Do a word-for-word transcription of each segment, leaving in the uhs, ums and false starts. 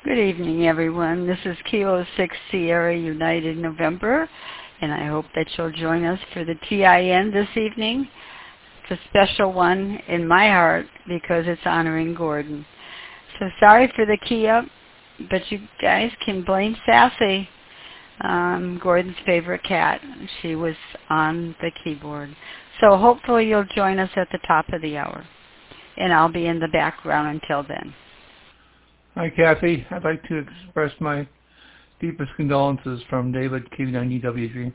Good evening, everyone. This is Kilo six Sierra United November, and I hope that you'll join us for the T I N this evening. It's a special one in my heart because it's honoring Gordon. So sorry for the key up, but you guys can blame Sassy, um, Gordon's favorite cat. She was on the keyboard. So hopefully you'll join us at the top of the hour, and I'll be in the background until then. Hi, Kathy. I'd like to express my deepest condolences from David, K V nine E W G.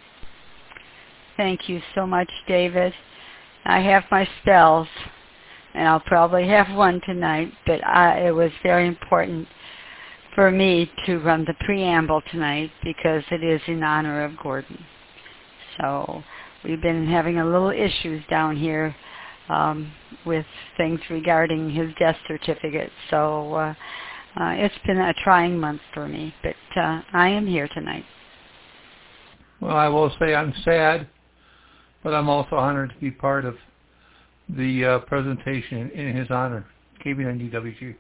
Thank you so much, David. I have my spells, and I'll probably have one tonight, but I, it was very important for me to run the preamble tonight because it is in honor of Gordon. So we've been having a little issues down here um, with things regarding his death certificate. So uh, uh, it's been a trying month for me, but uh, I am here tonight. Well, I will say I'm sad, but I'm also honored to be part of the uh, presentation in his honor, K V nine E W G.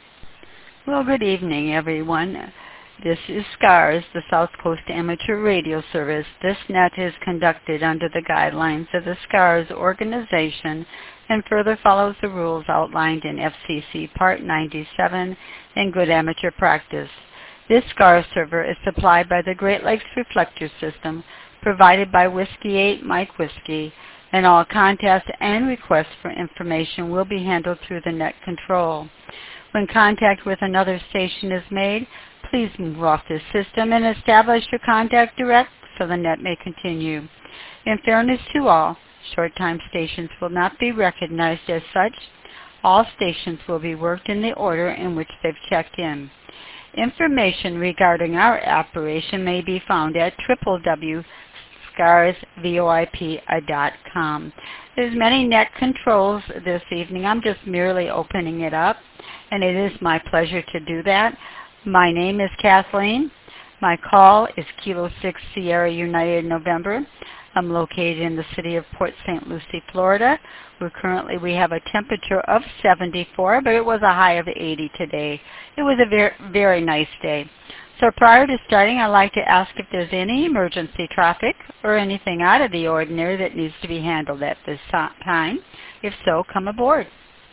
Well, good evening, everyone. This is SCARS, the South Coast Amateur Radio Service. This net is conducted under the guidelines of the SCARS organization and further follows the rules outlined in F C C Part ninety-seven and Good Amateur Practice. This SCARS server is supplied by the Great Lakes Reflector System, provided by Whiskey eight Mike Whiskey, and all contacts and requests for information will be handled through the net control. When contact with another station is made, please move off this system and establish your contact direct so the net may continue. In fairness to all, short-time stations will not be recognized as such. All stations will be worked in the order in which they've checked in. Information regarding our operation may be found at w w w dot scars voip dot com. There's many net controls this evening. I'm just merely opening it up, and it is my pleasure to do that. My name is Kathleen. My call is Kilo six Sierra United November. I'm located in the city of Port Saint Lucie, Florida, where currently we have a temperature of seventy-four, but it was a high of eighty today. It was a very, very nice day. So prior to starting, I'd like to ask if there's any emergency traffic or anything out of the ordinary that needs to be handled at this time. If so, come aboard.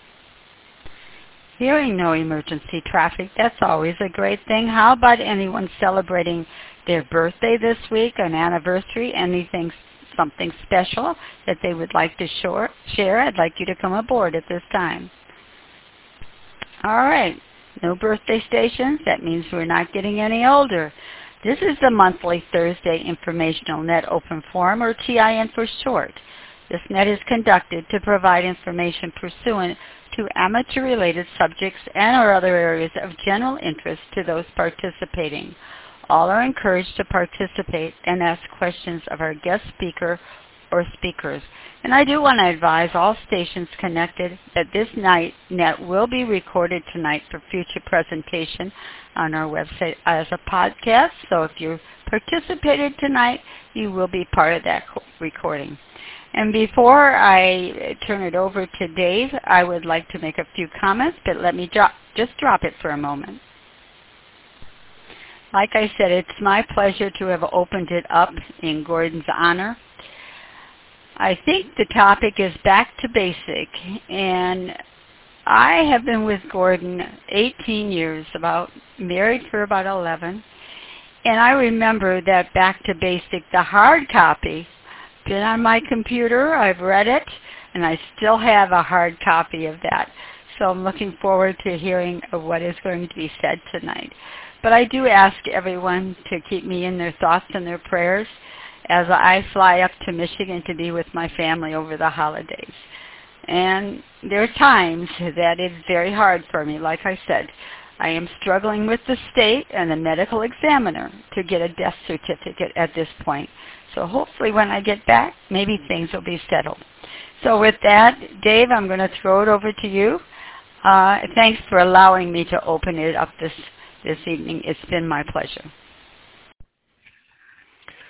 Hearing no emergency traffic, that's always a great thing. How about anyone celebrating their birthday this week, an anniversary, anything, something special that they would like to share? I'd like you to come aboard at this time. All right. No birthday stations. That means we're not getting any older. This is the monthly Thursday Informational Net Open Forum, or T I N for short. This net is conducted to provide information pursuant to amateur-related subjects and or other areas of general interest to those participating. All are encouraged to participate and ask questions of our guest speaker or speakers. And I do want to advise all stations connected that this night net will be recorded tonight for future presentation on our website as a podcast. So if you participated tonight, you will be part of that recording. And before I turn it over to Dave, I would like to make a few comments, but let me drop, just drop it for a moment. Like I said, it's my pleasure to have opened it up in Gordon's honor. I think the topic is back to basic, and I have been with Gordon eighteen years, about married for about eleven, and I remember that back to basic, the hard copy, been on my computer, I've read it, and I still have a hard copy of that. So I'm looking forward to hearing what is going to be said tonight. But I do ask everyone to keep me in their thoughts and their prayers as I fly up to Michigan to be with my family over the holidays. And there are times that it's very hard for me. Like I said, I am struggling with the state and the medical examiner to get a death certificate at this point. So hopefully when I get back, maybe things will be settled. So with that, Dave, I'm going to throw it over to you. Uh, thanks for allowing me to open it up this, this evening. It's been my pleasure.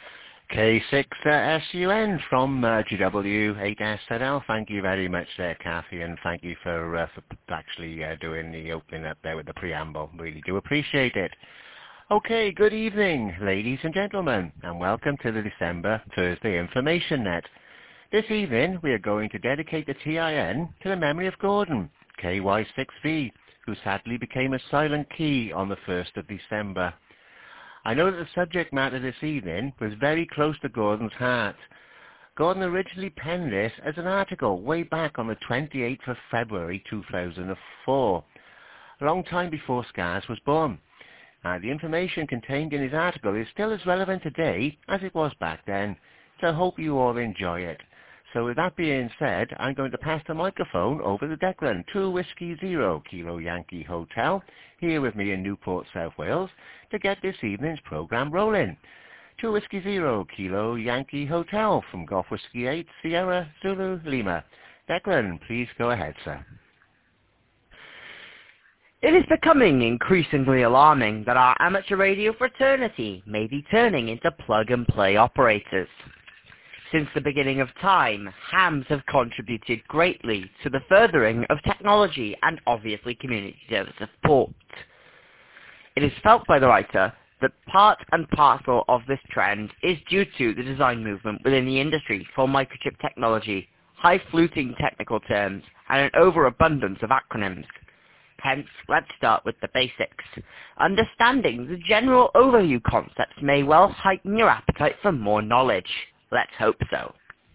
K six S U N from uh, G W eight S Z L. Thank you very much there, Kathy, and thank you for, uh, for actually uh, doing the opening up there with the preamble. Really do appreciate it. Okay, good evening, ladies and gentlemen, and welcome to the December Thursday Information Net. This evening, we are going to dedicate the T I N to the memory of Gordon, K Y six V, who sadly became a silent key on the first of December. I know that the subject matter this evening was very close to Gordon's heart. Gordon originally penned this as an article way back on the twenty-eighth of February two thousand four, a long time before SCARS was born. Uh, the information contained in his article is still as relevant today as it was back then, so I hope you all enjoy it. So with that being said, I'm going to pass the microphone over to Declan, two Whiskey Zero Kilo Yankee Hotel, here with me in Newport, South Wales, to get this evening's programme rolling. two Whiskey Zero Kilo Yankee Hotel from Golf Whiskey eight Sierra Zulu Lima. Declan, please go ahead, sir. It is becoming increasingly alarming that our amateur radio fraternity may be turning into plug-and-play operators. Since the beginning of time, hams have contributed greatly to the furthering of technology and obviously community service support. It is felt by the writer that part and parcel of this trend is due to the design movement within the industry for microchip technology, high-fluting technical terms, and an overabundance of acronyms. Hence, let's start with the basics. Understanding the general overview concepts may well heighten your appetite for more knowledge. Let's hope so.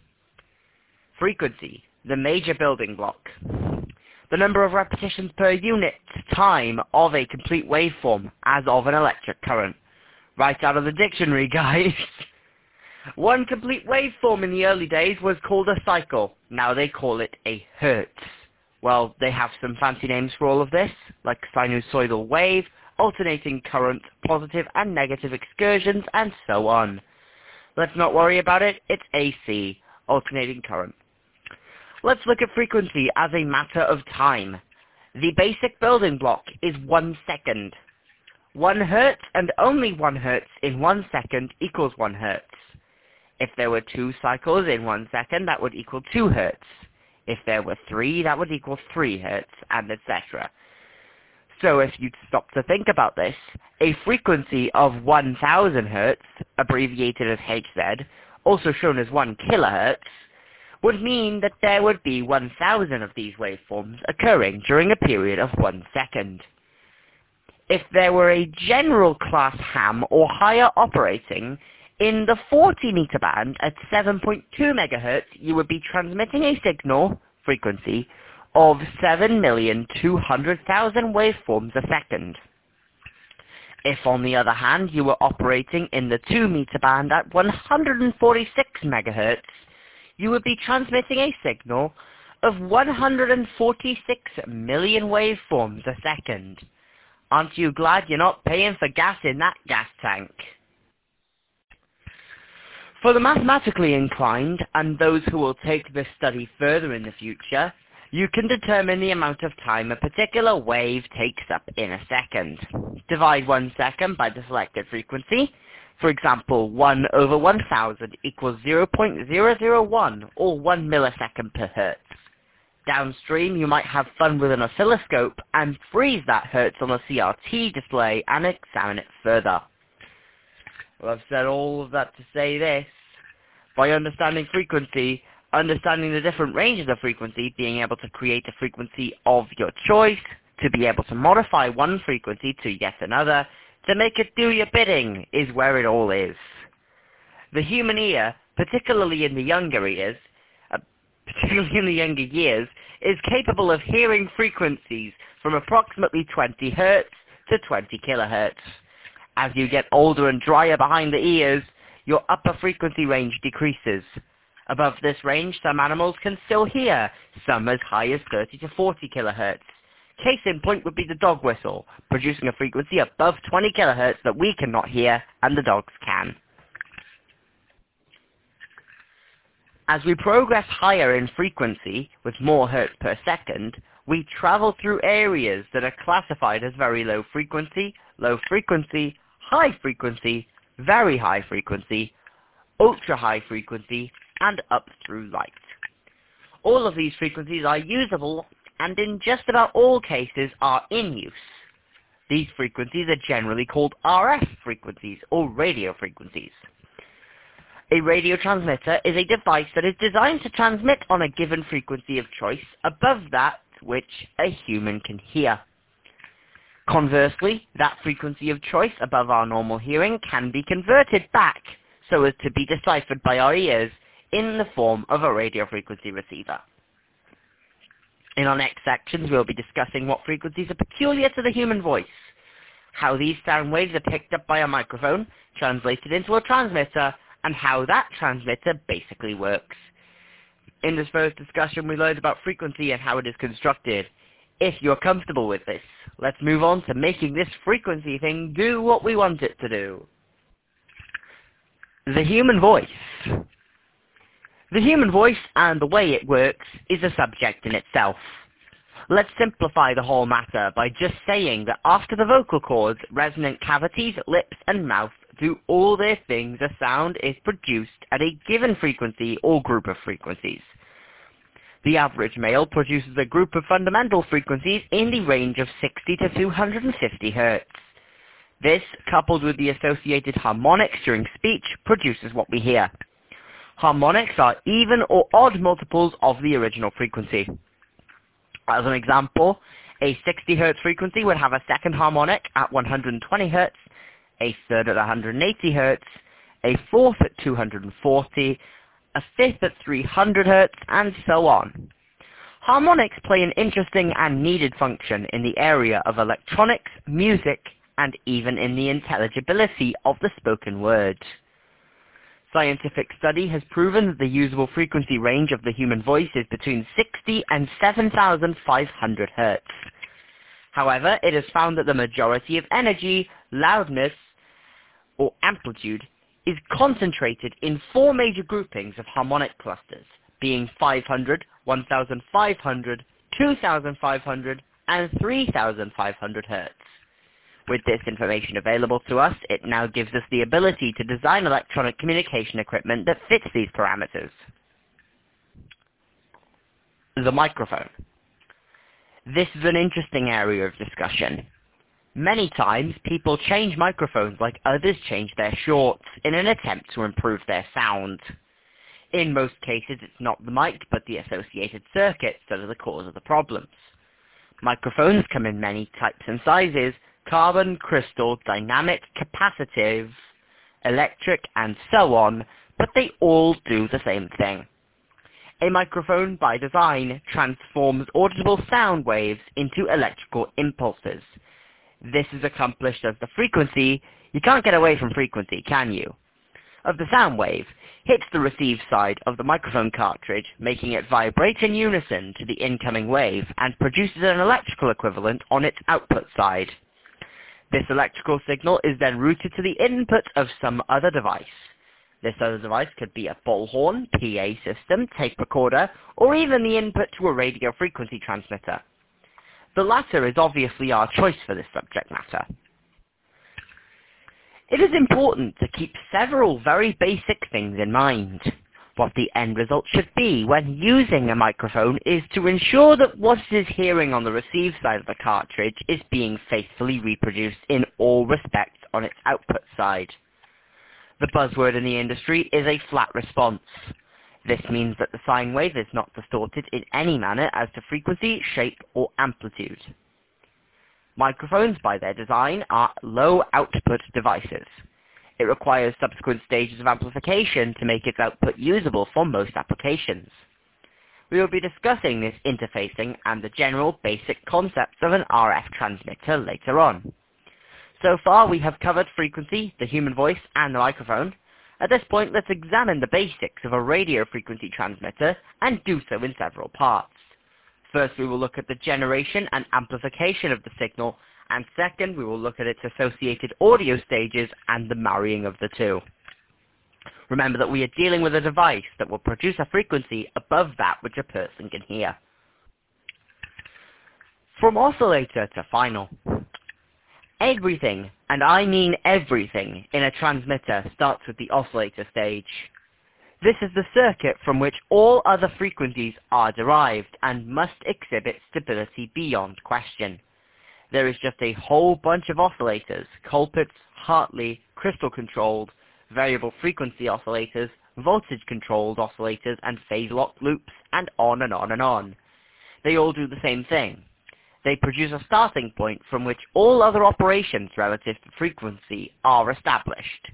Frequency, the major building block. The number of repetitions per unit time of a complete waveform as of an electric current. Right out of the dictionary, guys. One complete waveform in the early days was called a cycle. Now they call it a hertz. Well, they have some fancy names for all of this, like sinusoidal wave, alternating current, positive and negative excursions, and so on. Let's not worry about it, it's A C, alternating current. Let's look at frequency as a matter of time. The basic building block is one second. One hertz and only one hertz in one second equals one hertz. If there were two cycles in one second, that would equal two hertz. If there were three, that would equal three hertz, and et cetera. So if you'd stop to think about this, a frequency of one thousand hertz, abbreviated as H Z, also shown as one kilohertz, would mean that there would be one thousand of these waveforms occurring during a period of one second. If there were a general class ham or higher operating in the forty meter band at seven point two megahertz, you would be transmitting a signal frequency of seven million two hundred thousand waveforms a second. If, on the other hand, you were operating in the two meter band at one hundred forty-six megahertz, you would be transmitting a signal of one hundred forty-six million waveforms a second. Aren't you glad you're not paying for gas in that gas tank? For the mathematically inclined, and those who will take this study further in the future, you can determine the amount of time a particular wave takes up in a second. Divide one second by the selected frequency. For example, one over one thousand equals zero point zero zero one, or one millisecond per hertz. Downstream, you might have fun with an oscilloscope and freeze that hertz on a C R T display and examine it further. Well, I've said all of that to say this. By understanding frequency, understanding the different ranges of frequency, being able to create a frequency of your choice, to be able to modify one frequency to yet another, to make it do your bidding, is where it all is. The human ear, particularly in the younger ears, uh, particularly in the younger years, is capable of hearing frequencies from approximately twenty hertz to twenty kilohertz. As you get older and drier behind the ears, your upper frequency range decreases. Above this range, some animals can still hear, some as high as thirty to forty kilohertz. Case in point would be the dog whistle, producing a frequency above twenty kilohertz that we cannot hear, and the dogs can. As we progress higher in frequency, with more hertz per second, we travel through areas that are classified as very low frequency, low frequency, high frequency, very high frequency, ultra-high frequency, and up through light. All of these frequencies are usable and in just about all cases are in use. These frequencies are generally called R F frequencies or radio frequencies. A radio transmitter is a device that is designed to transmit on a given frequency of choice above that which a human can hear. Conversely, that frequency of choice above our normal hearing can be converted back so as to be deciphered by our ears in the form of a radio frequency receiver. In our next sections, we'll be discussing what frequencies are peculiar to the human voice, how these sound waves are picked up by a microphone, translated into a transmitter, and how that transmitter basically works. In this first discussion, we learned about frequency and how it is constructed. If you're comfortable with this, let's move on to making this frequency thing do what we want it to do. The human voice. The human voice and the way it works is a subject in itself. Let's simplify the whole matter by just saying that after the vocal cords, resonant cavities, lips, and mouth do all their things, a sound is produced at a given frequency or group of frequencies. The average male produces a group of fundamental frequencies in the range of sixty to two hundred fifty hertz. This, coupled with the associated harmonics during speech, produces what we hear. Harmonics are even or odd multiples of the original frequency. As an example, a sixty hertz frequency would have a second harmonic at one hundred twenty hertz, a third at one hundred eighty hertz, a fourth at two hundred forty, a fifth at three hundred hertz, and so on. Harmonics play an interesting and needed function in the area of electronics, music, and even in the intelligibility of the spoken word. Scientific study has proven that the usable frequency range of the human voice is between sixty and seven thousand five hundred hertz. However, it is found that the majority of energy, loudness, or amplitude is concentrated in four major groupings of harmonic clusters, being five hundred, one thousand five hundred, two thousand five hundred, and three thousand five hundred hertz. With this information available to us, it now gives us the ability to design electronic communication equipment that fits these parameters. The microphone. This is an interesting area of discussion. Many times, people change microphones like others change their shorts in an attempt to improve their sound. In most cases, it's not the mic, but the associated circuits that are the cause of the problems. Microphones come in many types and sizes: carbon, crystal, dynamic, capacitive, electric, and so on, but they all do the same thing. A microphone, by design, transforms audible sound waves into electrical impulses. This is accomplished as the frequency, you can't get away from frequency, can you, of the sound wave hits the receive side of the microphone cartridge, making it vibrate in unison to the incoming wave and produces an electrical equivalent on its output side. This electrical signal is then routed to the input of some other device. This other device could be a bullhorn, P A system, tape recorder, or even the input to a radio frequency transmitter. The latter is obviously our choice for this subject matter. It is important to keep several very basic things in mind. What the end result should be when using a microphone is to ensure that what it is hearing on the receive side of the cartridge is being faithfully reproduced in all respects on its output side. The buzzword in the industry is a flat response. This means that the sine wave is not distorted in any manner as to frequency, shape, or amplitude. Microphones, by their design, are low output devices. It requires subsequent stages of amplification to make its output usable for most applications. We will be discussing this interfacing and the general basic concepts of an R F transmitter later on. So far we have covered frequency, the human voice, and the microphone. At this point, let's examine the basics of a radio frequency transmitter and do so in several parts. First, we will look at the generation and amplification of the signal, and second, we will look at its associated audio stages and the marrying of the two. Remember that we are dealing with a device that will produce a frequency above that which a person can hear. From oscillator to final. Everything, and I mean everything, in a transmitter starts with the oscillator stage. This is the circuit from which all other frequencies are derived and must exhibit stability beyond question. There is just a whole bunch of oscillators, Colpitts, Hartley, crystal-controlled, variable frequency oscillators, voltage-controlled oscillators, and phase-locked loops, and on and on and on. They all do the same thing. They produce a starting point from which all other operations relative to frequency are established.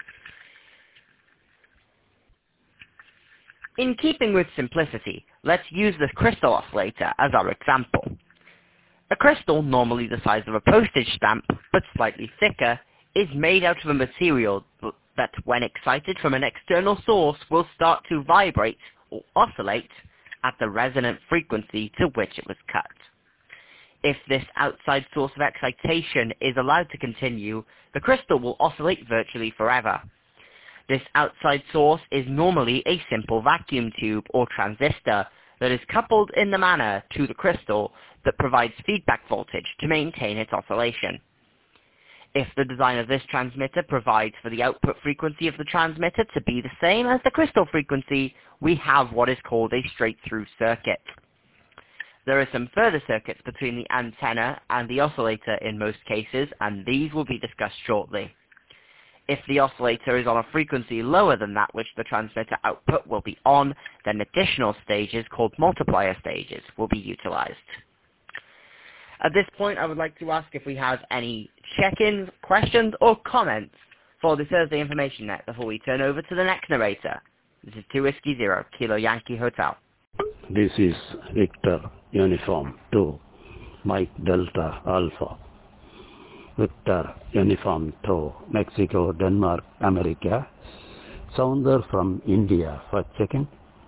In keeping with simplicity, let's use the crystal oscillator as our example. A crystal, normally the size of a postage stamp, but slightly thicker, is made out of a material that, when excited from an external source, will start to vibrate or oscillate at the resonant frequency to which it was cut. If this outside source of excitation is allowed to continue, the crystal will oscillate virtually forever. This outside source is normally a simple vacuum tube or transistor that is coupled in the manner to the crystal that provides feedback voltage to maintain its oscillation. If the design of this transmitter provides for the output frequency of the transmitter to be the same as the crystal frequency, we have what is called a straight-through circuit. There are some further circuits between the antenna and the oscillator in most cases, and these will be discussed shortly. If the oscillator is on a frequency lower than that which the transmitter output will be on, then additional stages called multiplier stages will be utilized. At this point, I would like to ask if we have any check-ins, questions, or comments for the Thursday Information Net before we turn over to the next narrator. This is two Whiskey Zero, Kilo Yankee Hotel. This is Victor Uniform two, Mike Delta Alpha. Victor Uniform two, Mexico, Denmark, America. Sounder from India for checking.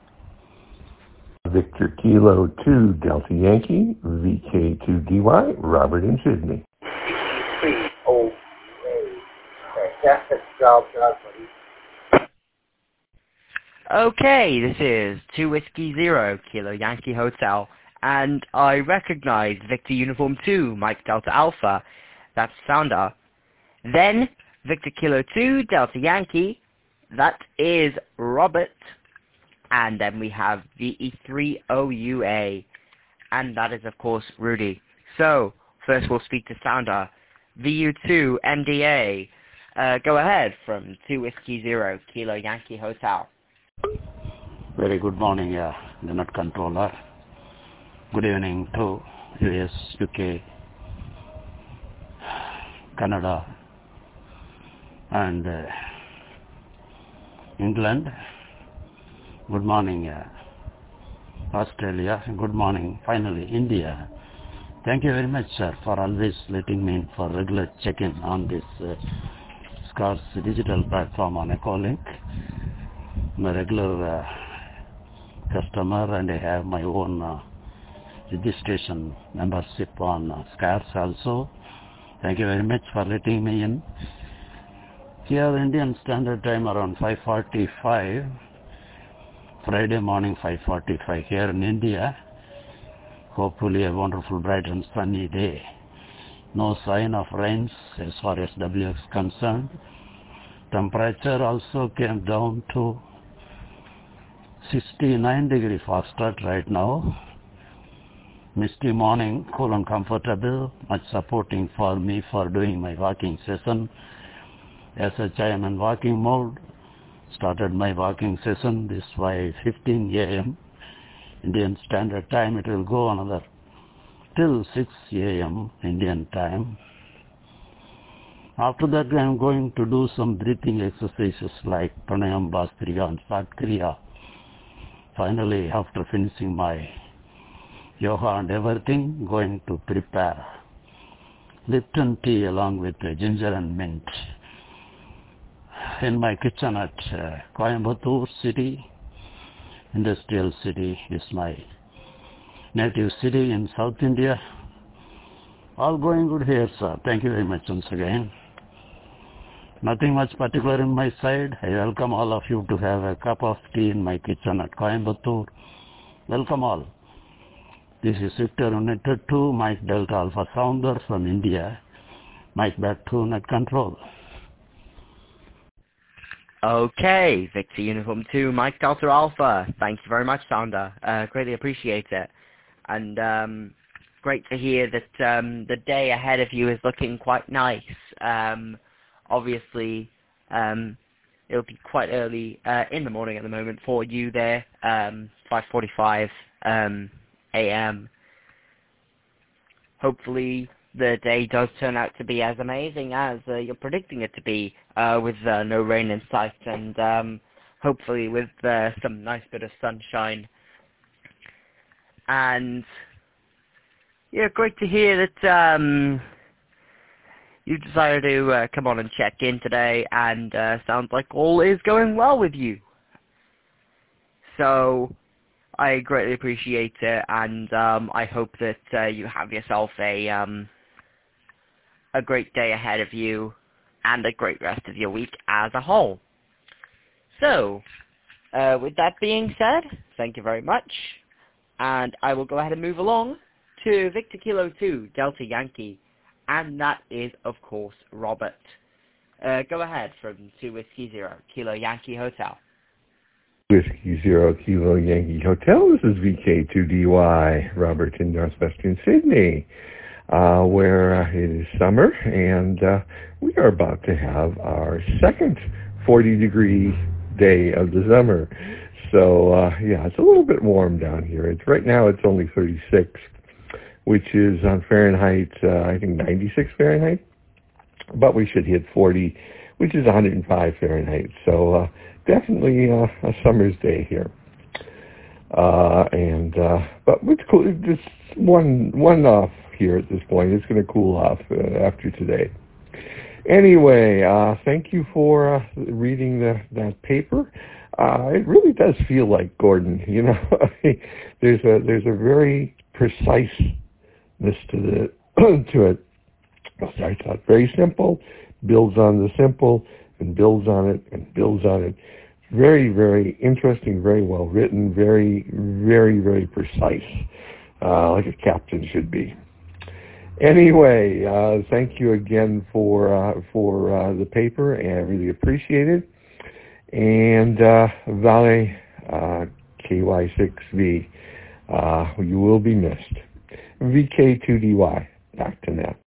Victor Kilo two, Delta Yankee, V K two D Y, Robert in Sydney. Oh, fantastic job, buddy. Okay, this is two Whiskey Zero, Kilo Yankee Hotel, and I recognize Victor Uniform two, Mike Delta Alpha. That's Sounder. Then, Victor Kilo two, Delta Yankee. That is Robert. And then we have V E three O U A. And that is, of course, Rudy. So, first we'll speak to Sounder. V U two M D A. Uh, go ahead from two Whiskey Zero, Kilo Yankee Hotel. Very good morning, uh, the Nut Controller. Good evening to U S, U K, Canada, and uh, England. Good morning, uh, Australia. Good morning, finally, India. Thank you very much, sir, for always letting me in for regular check-in on this uh, SCARS digital platform on Echolink. I'm a regular uh, customer, and I have my own uh, registration membership on uh, SCARS also. Thank you very much for letting me in. Here, Indian Standard Time around five forty-five. Friday morning five forty-five here in India. Hopefully a wonderful, bright and sunny day. No sign of rains as far as W is concerned. Temperature also came down to sixty-nine degree Fahrenheit right now. Misty morning, cool and comfortable, much supporting for me for doing my walking session. As such, I am in walking mode. Started my walking session this five fifteen a m Indian Standard Time. It will go another till six a m Indian time. After that, I am going to do some breathing exercises like Pranayam, Bhaskriya and Satkriya. Finally, after finishing my yoga and everything, going to prepare Lipton tea along with ginger and mint in my kitchen at uh, Coimbatore city. Industrial city is my native city in South India. All going good here, sir. Thank you very much once again. Nothing much particular in my side. I welcome all of you to have a cup of tea in my kitchen at Coimbatore. Welcome all. This is Victor United two, Mike Delta Alpha Sounder from India. Mike back to Net Control. Okay, Victor Uniform two, Mike Delta Alpha. Thank you very much, Sander. Uh, greatly appreciate it. And um, great to hear that um, the day ahead of you is looking quite nice. Um, obviously, um, it'll be quite early uh, in the morning at the moment for you there, um, five forty-five um, a m Hopefully the day does turn out to be as amazing as uh, you're predicting it to be, uh, with uh, no rain in sight, and um, hopefully with uh, some nice bit of sunshine. And yeah, great to hear that um, you decided to uh, come on and check in today, and uh, sounds like all is going well with you. So I greatly appreciate it, and um, I hope that uh, you have yourself a um, a great day ahead of you, and a great rest of your week as a whole. So, uh, with that being said, thank you very much, and I will go ahead and move along to Victor Kilo two, Delta Yankee, and that is, of course, Robert. Uh, go ahead from two Whiskey Zero, Kilo Yankee Hotel. Whiskey Zero Kilo Yankee Hotel. This is V K two D Y, Robert in northwestern Sydney, uh, where uh, it is summer, and uh, we are about to have our second forty degree day of the summer. So uh, yeah, it's a little bit warm down here. It's right now it's only thirty-six, which is on Fahrenheit, uh, I think ninety-six Fahrenheit, but we should hit forty, which is one hundred five Fahrenheit. So uh, definitely uh, a summer's day here. Uh, and uh, but it's cool. Just one one off here at this point. It's going to cool off uh, after today. Anyway, uh, thank you for uh, reading the, that paper. Uh, it really does feel like Gordon. You know, there's a there's a very preciseness to the to it. It starts out very simple, builds on the simple, and builds on it and builds on it. Very, very interesting, very well written, very, very, very precise, uh, like a captain should be. Anyway, uh, thank you again for uh, for uh, the paper, and I really appreciate it. And uh, Vale uh, K Y six V, uh, you will be missed. V K two D Y, back to Nat.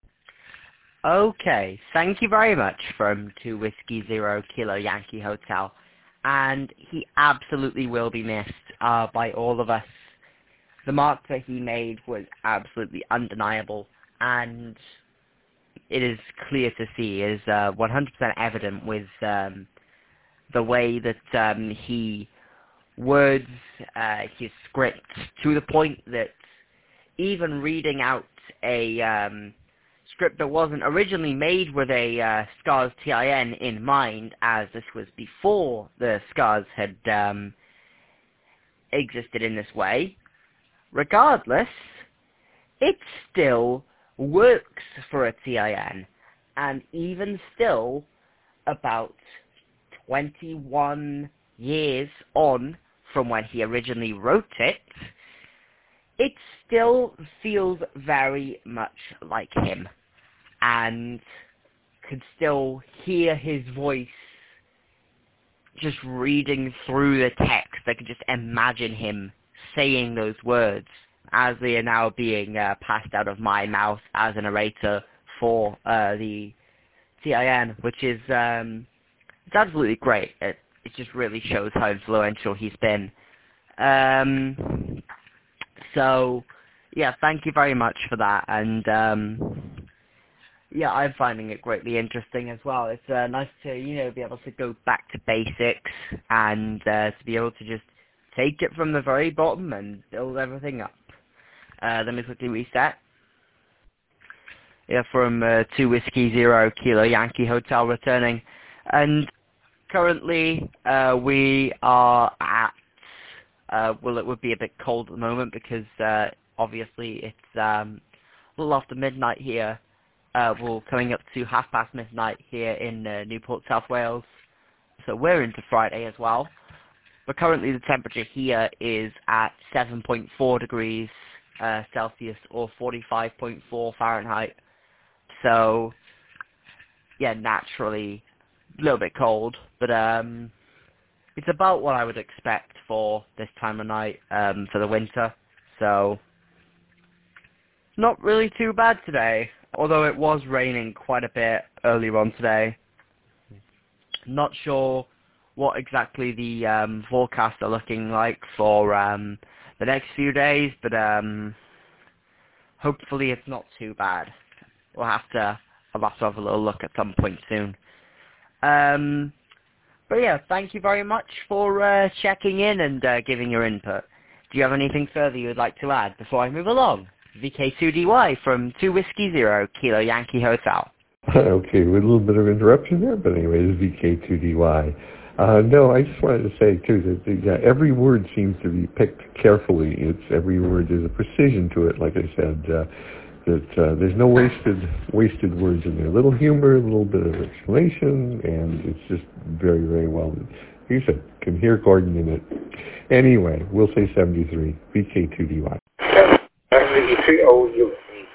Okay, thank you very much from two Whiskey Zero Kilo Yankee Hotel. And he absolutely will be missed uh, by all of us. The mark that he made was absolutely undeniable, and it is clear to see, it is uh, one hundred percent evident with um, the way that um, he words uh, his script, to the point that even reading out a um, script that wasn't originally made with a uh, SCARS T I N in mind, as this was before the SCARS had um, existed in this way. Regardless, it still works for a T I N, and even still, about twenty-one years on from when he originally wrote it, it still feels very much like him, and could still hear his voice just reading through the text. I could just imagine him saying those words as they are now being uh, passed out of my mouth as a narrator for uh, the T I N, which is um, it's absolutely great. It, it just really shows how influential he's been. Um, so, yeah, thank you very much for that, and um, yeah, I'm finding it greatly interesting as well. It's uh, nice to, you know, be able to go back to basics, and uh, to be able to just take it from the very bottom and build everything up. Uh, let me quickly reset. Yeah, from uh, two Whiskey Zero Kilo Yankee Hotel returning, and currently uh, we are at, uh, well, it would be a bit cold at the moment because uh, obviously it's um, a little after midnight here. Uh, we're coming up to half past midnight here in uh, Newport, South Wales, so we're into Friday as well. But currently the temperature here is at seven point four degrees uh, Celsius or forty-five point four Fahrenheit. So, yeah, naturally, a little bit cold, but um, it's about what I would expect for this time of night um, for the winter. So, not really too bad today, although it was raining quite a bit earlier on today. Not sure what exactly the um, forecasts are looking like for um, the next few days, but um, hopefully it's not too bad. We'll have to I'll have to have a little look at some point soon. Um, but yeah, thank you very much for uh, checking in and uh, giving your input. Do you have anything further you would like to add before I move along? V K two D Y from two Whiskey Zero Kilo Yankee Hotel. Okay, with a little bit of interruption there, but anyway, this is V K two D Y. Uh, no, I just wanted to say, too, that the, uh, every word seems to be picked carefully. It's every word, there's a precision to it, like I said, uh, that uh, there's no wasted wasted words in there. A little humor, a little bit of explanation, and it's just very, very well. You said, can hear Gordon in it. Anyway, we'll say seventy-three, V K two D Y. seventy-three O U.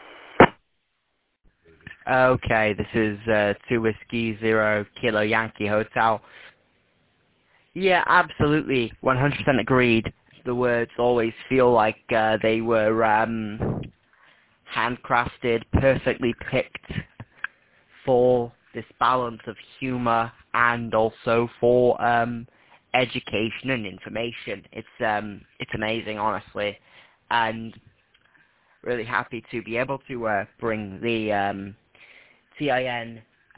Okay, this is uh, two Whiskey Zero Kilo Yankee Hotel. Yeah, absolutely, one hundred percent agreed. The words always feel like uh, they were um, handcrafted, perfectly picked for this balance of humor and also for um, education and information. It's um, it's amazing, honestly, and really happy to be able to uh, bring the um, T I N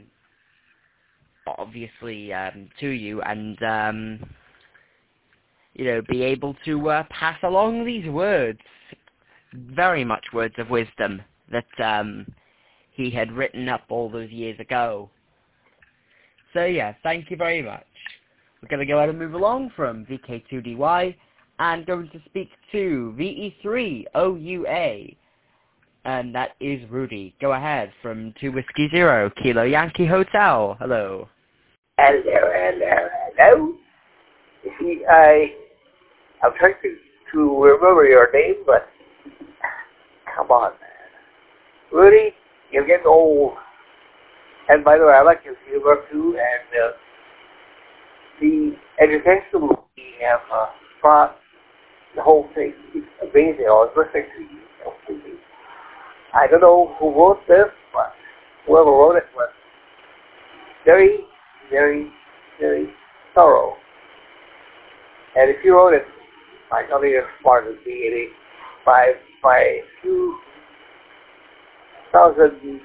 obviously um, to you and um, you know, be able to uh, pass along these words, very much words of wisdom that um, he had written up all those years ago. So yeah, thank you very much. We're going to go ahead and move along from V K two D Y and going to speak to V E three O U A. And that is Rudy. Go ahead from two Whiskey Zero Kilo Yankee Hotel. Hello. Hello, hello, hello. You see, I, I'm trying to, to remember your name, but come on, man. Rudy, you're getting old. And by the way, I like your humor too, and uh, the educational we have uh, brought the whole thing. It's amazing. I was listening to you. Completely. I don't know who wrote this, but whoever wrote it was very, very, very thorough. And if you wrote it, I don't think you're smarter than me. Any by by two thousand,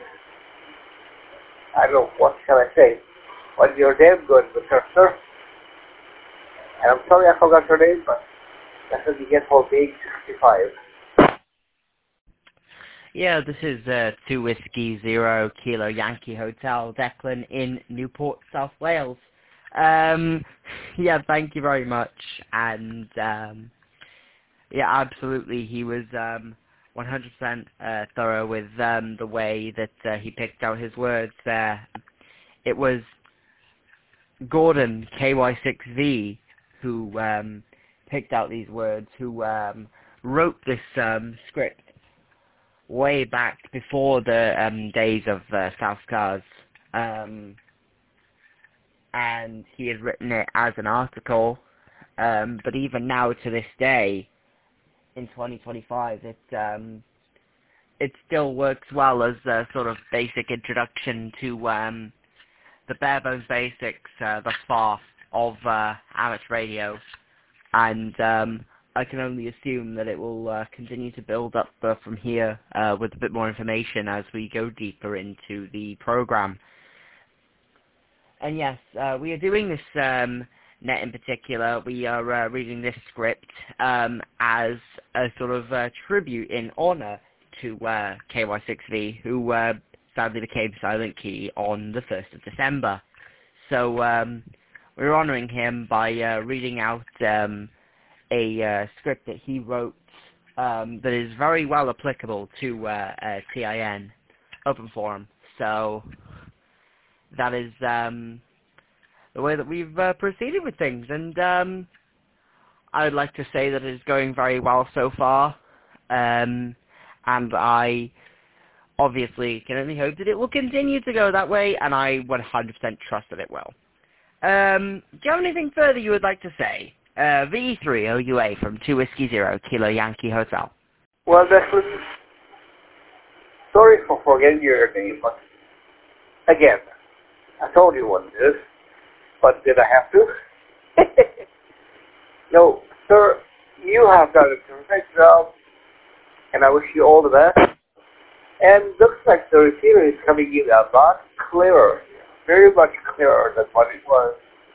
I don't know what shall I say, but you're damn good with her, sir. And I'm sorry I forgot your name, but that's what you get for being sixty-five. Yeah, this is uh, two Whiskey Zero Kilo Yankee Hotel, Declan in Newport, South Wales. Um, yeah, thank you very much. And um, yeah, absolutely, he was um, one hundred percent uh, thorough with um, the way that uh, he picked out his words there. It was Gordon, K Y six V, who um, picked out these words, who um, wrote this um, script way back before the um, days of uh, South Cars. Um, and he had written it as an article, um, but even now to this day, in twenty twenty-five, it um, it still works well as a sort of basic introduction to um, the bare bones basics uh, thus far of uh, amateur radio, and um, I can only assume that it will uh, continue to build up uh, from here uh, with a bit more information as we go deeper into the program. And yes, uh, we are doing this um, net in particular. We are uh, reading this script um, as a sort of uh, tribute in honor to uh, K Y six V, who uh, sadly became Silent Key on the first of December. So um, we're honoring him by uh, reading out um, a uh, script that he wrote um, that is very well applicable to uh, uh, T I N Open Forum. So that is um, the way that we've uh, proceeded with things, and um, I would like to say that it is going very well so far, um, and I obviously can only hope that it will continue to go that way, and I one hundred percent trust that it will. Um, do you have anything further you would like to say? Uh, V three O U A from two Whiskey Zero Kilo Yankee Hotel. Well, Declan, sorry for forgetting your name, but again, I told you what it is, but did I have to? No, sir, you have done a terrific job, and I wish you all the best. And looks like the receiver is coming in a lot clearer, very much clearer than what it was.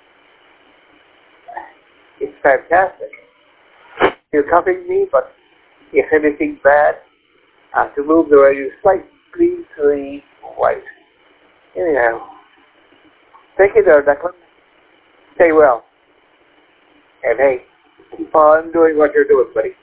It's fantastic. You're copying me, but if anything bad, I have to move the radio slightly to the right. Anyhow, take it there, Declan. Stay well. And hey, keep on doing what you're doing, buddy.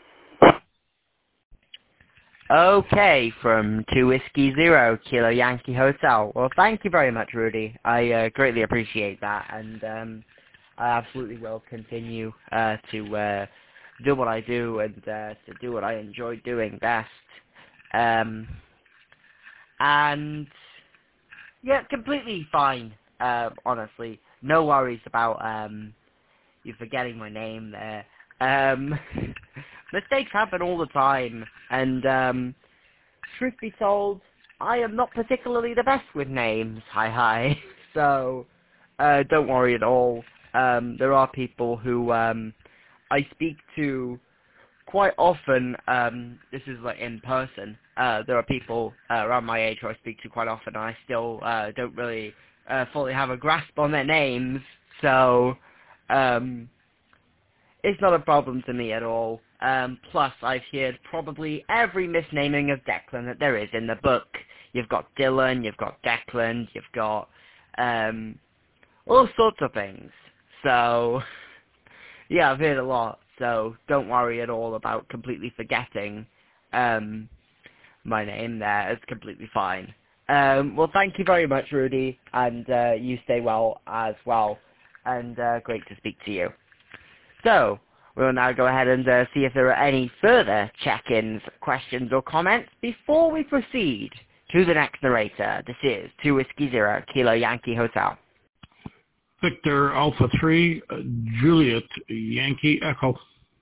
Okay, from two Whiskey Zero Kilo Yankee Hotel. Well, thank you very much, Rudy. I uh, greatly appreciate that, and um, I absolutely will continue uh, to uh, do what I do and uh, to do what I enjoy doing best. Um, and yeah, completely fine. Uh, honestly, no worries about um, you forgetting my name there. Um, mistakes happen all the time, and um, truth be told, I am not particularly the best with names. Hi hi. So uh, don't worry at all. Um, there are people who um, I speak to quite often. Um, this is like in person. Uh, there are people uh, around my age who I speak to quite often, and I still uh, don't really uh, fully have a grasp on their names. So um, it's not a problem to me at all. Um, plus, I've heard probably every misnaming of Declan that there is in the book. You've got Dylan, you've got Declan, you've got um, all sorts of things. So, yeah, I've heard a lot. So don't worry at all about completely forgetting um, my name there. It's completely fine. Um, well, thank you very much, Rudy, and uh, you stay well as well. And uh, great to speak to you. So, we'll now go ahead and uh, see if there are any further check-ins, questions, or comments before we proceed to the next narrator. This is two Whiskey Zero Kilo Yankee Hotel. Victor Alpha three, uh, Juliet Yankee Echo.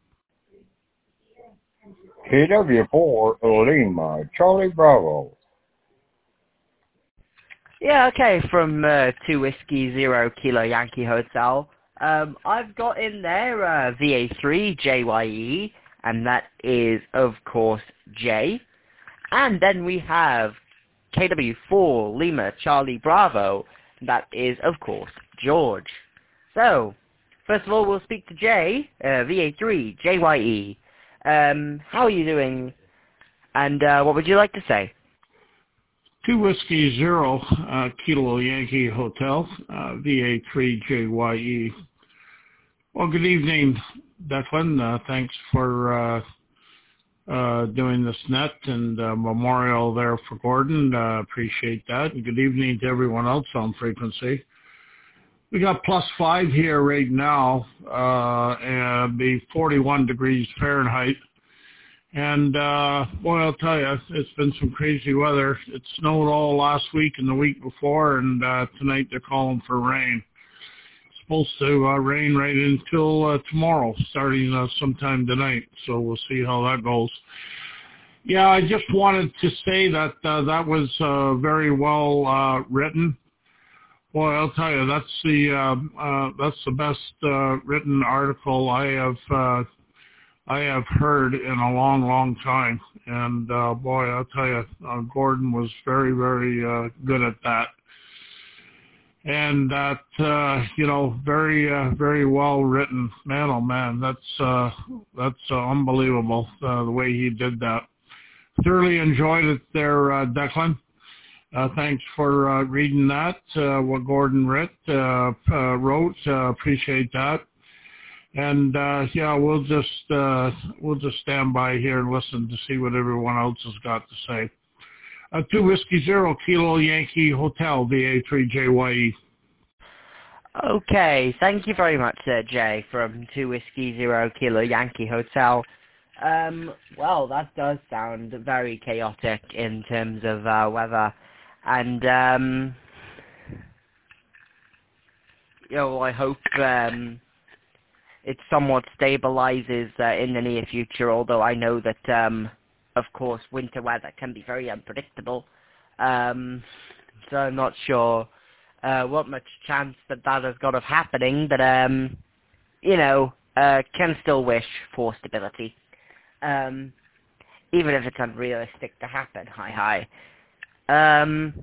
K W four Lima Charlie Bravo. Yeah, okay, from uh, two Whiskey Zero Kilo Yankee Hotel. Um, I've got in there uh, V A three J Y E, and that is, of course, J. And then we have K W four Lima Charlie Bravo, that is, of course, George. So, first of all, we'll speak to J, uh, V A three J Y E. Um, how are you doing, and uh, what would you like to say? two Whiskey Zero uh, Kilo Yankee Hotel, uh, V A three J Y E. Well, good evening, Declan. Uh, thanks for uh, uh, doing this net and uh, memorial there for Gordon. Uh, appreciate that. And good evening to everyone else on frequency. We got plus five here right now, uh, and be forty-one degrees Fahrenheit. And, uh, boy, I'll tell you, it's been some crazy weather. It snowed all last week and the week before, and uh, tonight they're calling for rain. It's supposed to uh, rain right until uh, tomorrow, starting uh, sometime tonight, so we'll see how that goes. Yeah, I just wanted to say that uh, that was uh, very well uh, written. Boy, I'll tell you, that's the uh, uh, that's the best uh, written article I have uh, I have heard in a long, long time. And uh, boy, I'll tell you, uh, Gordon was very, very uh, good at that. And that, uh, you know, very, uh, very well written. Man, oh man, that's uh, that's uh, unbelievable uh, the way he did that. Thoroughly enjoyed it there, uh, Declan. Uh, thanks for uh, reading that, uh, what Gordon writ, uh, uh, wrote. Uh, appreciate that. And uh, yeah, we'll just uh, we'll just stand by here and listen to see what everyone else has got to say. Uh, two Whiskey Zero Kilo Yankee Hotel, V A three J Y E. Okay, thank you very much, uh, Jay, from two Whiskey Zero Kilo Yankee Hotel. Um, well, that does sound very chaotic in terms of uh, weather, and um, you know, I hope um, it somewhat stabilizes uh, in the near future, although I know that, um, of course, winter weather can be very unpredictable. Um, so I'm not sure uh, what much chance that that has got of happening, but, um, you know, uh, can still wish for stability. Um, even if it's unrealistic to happen. Hi, hi. Um,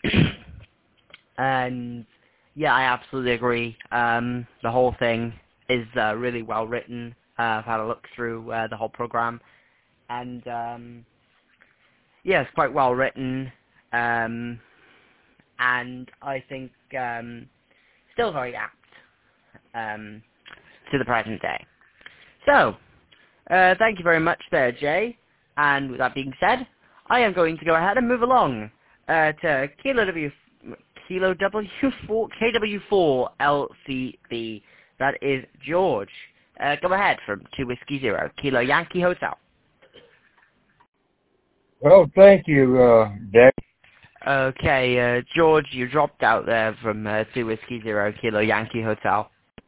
and, yeah, I absolutely agree. Um, the whole thing is uh, really well written. Uh, I've had a look through uh, the whole program, and um, yeah, it's quite well written, um, and I think um, still very apt um, to the present day. So, uh, thank you very much there, Jay. And with that being said, I am going to go ahead and move along uh, to Kilo W, Kilo W four, K W four L C B. That is George. Uh, go ahead from two Whiskey Zero, Kilo Yankee Hotel. Well, thank you, uh, Dick. Okay, uh, George, you dropped out there from uh, two Whiskey Zero, Kilo Yankee Hotel.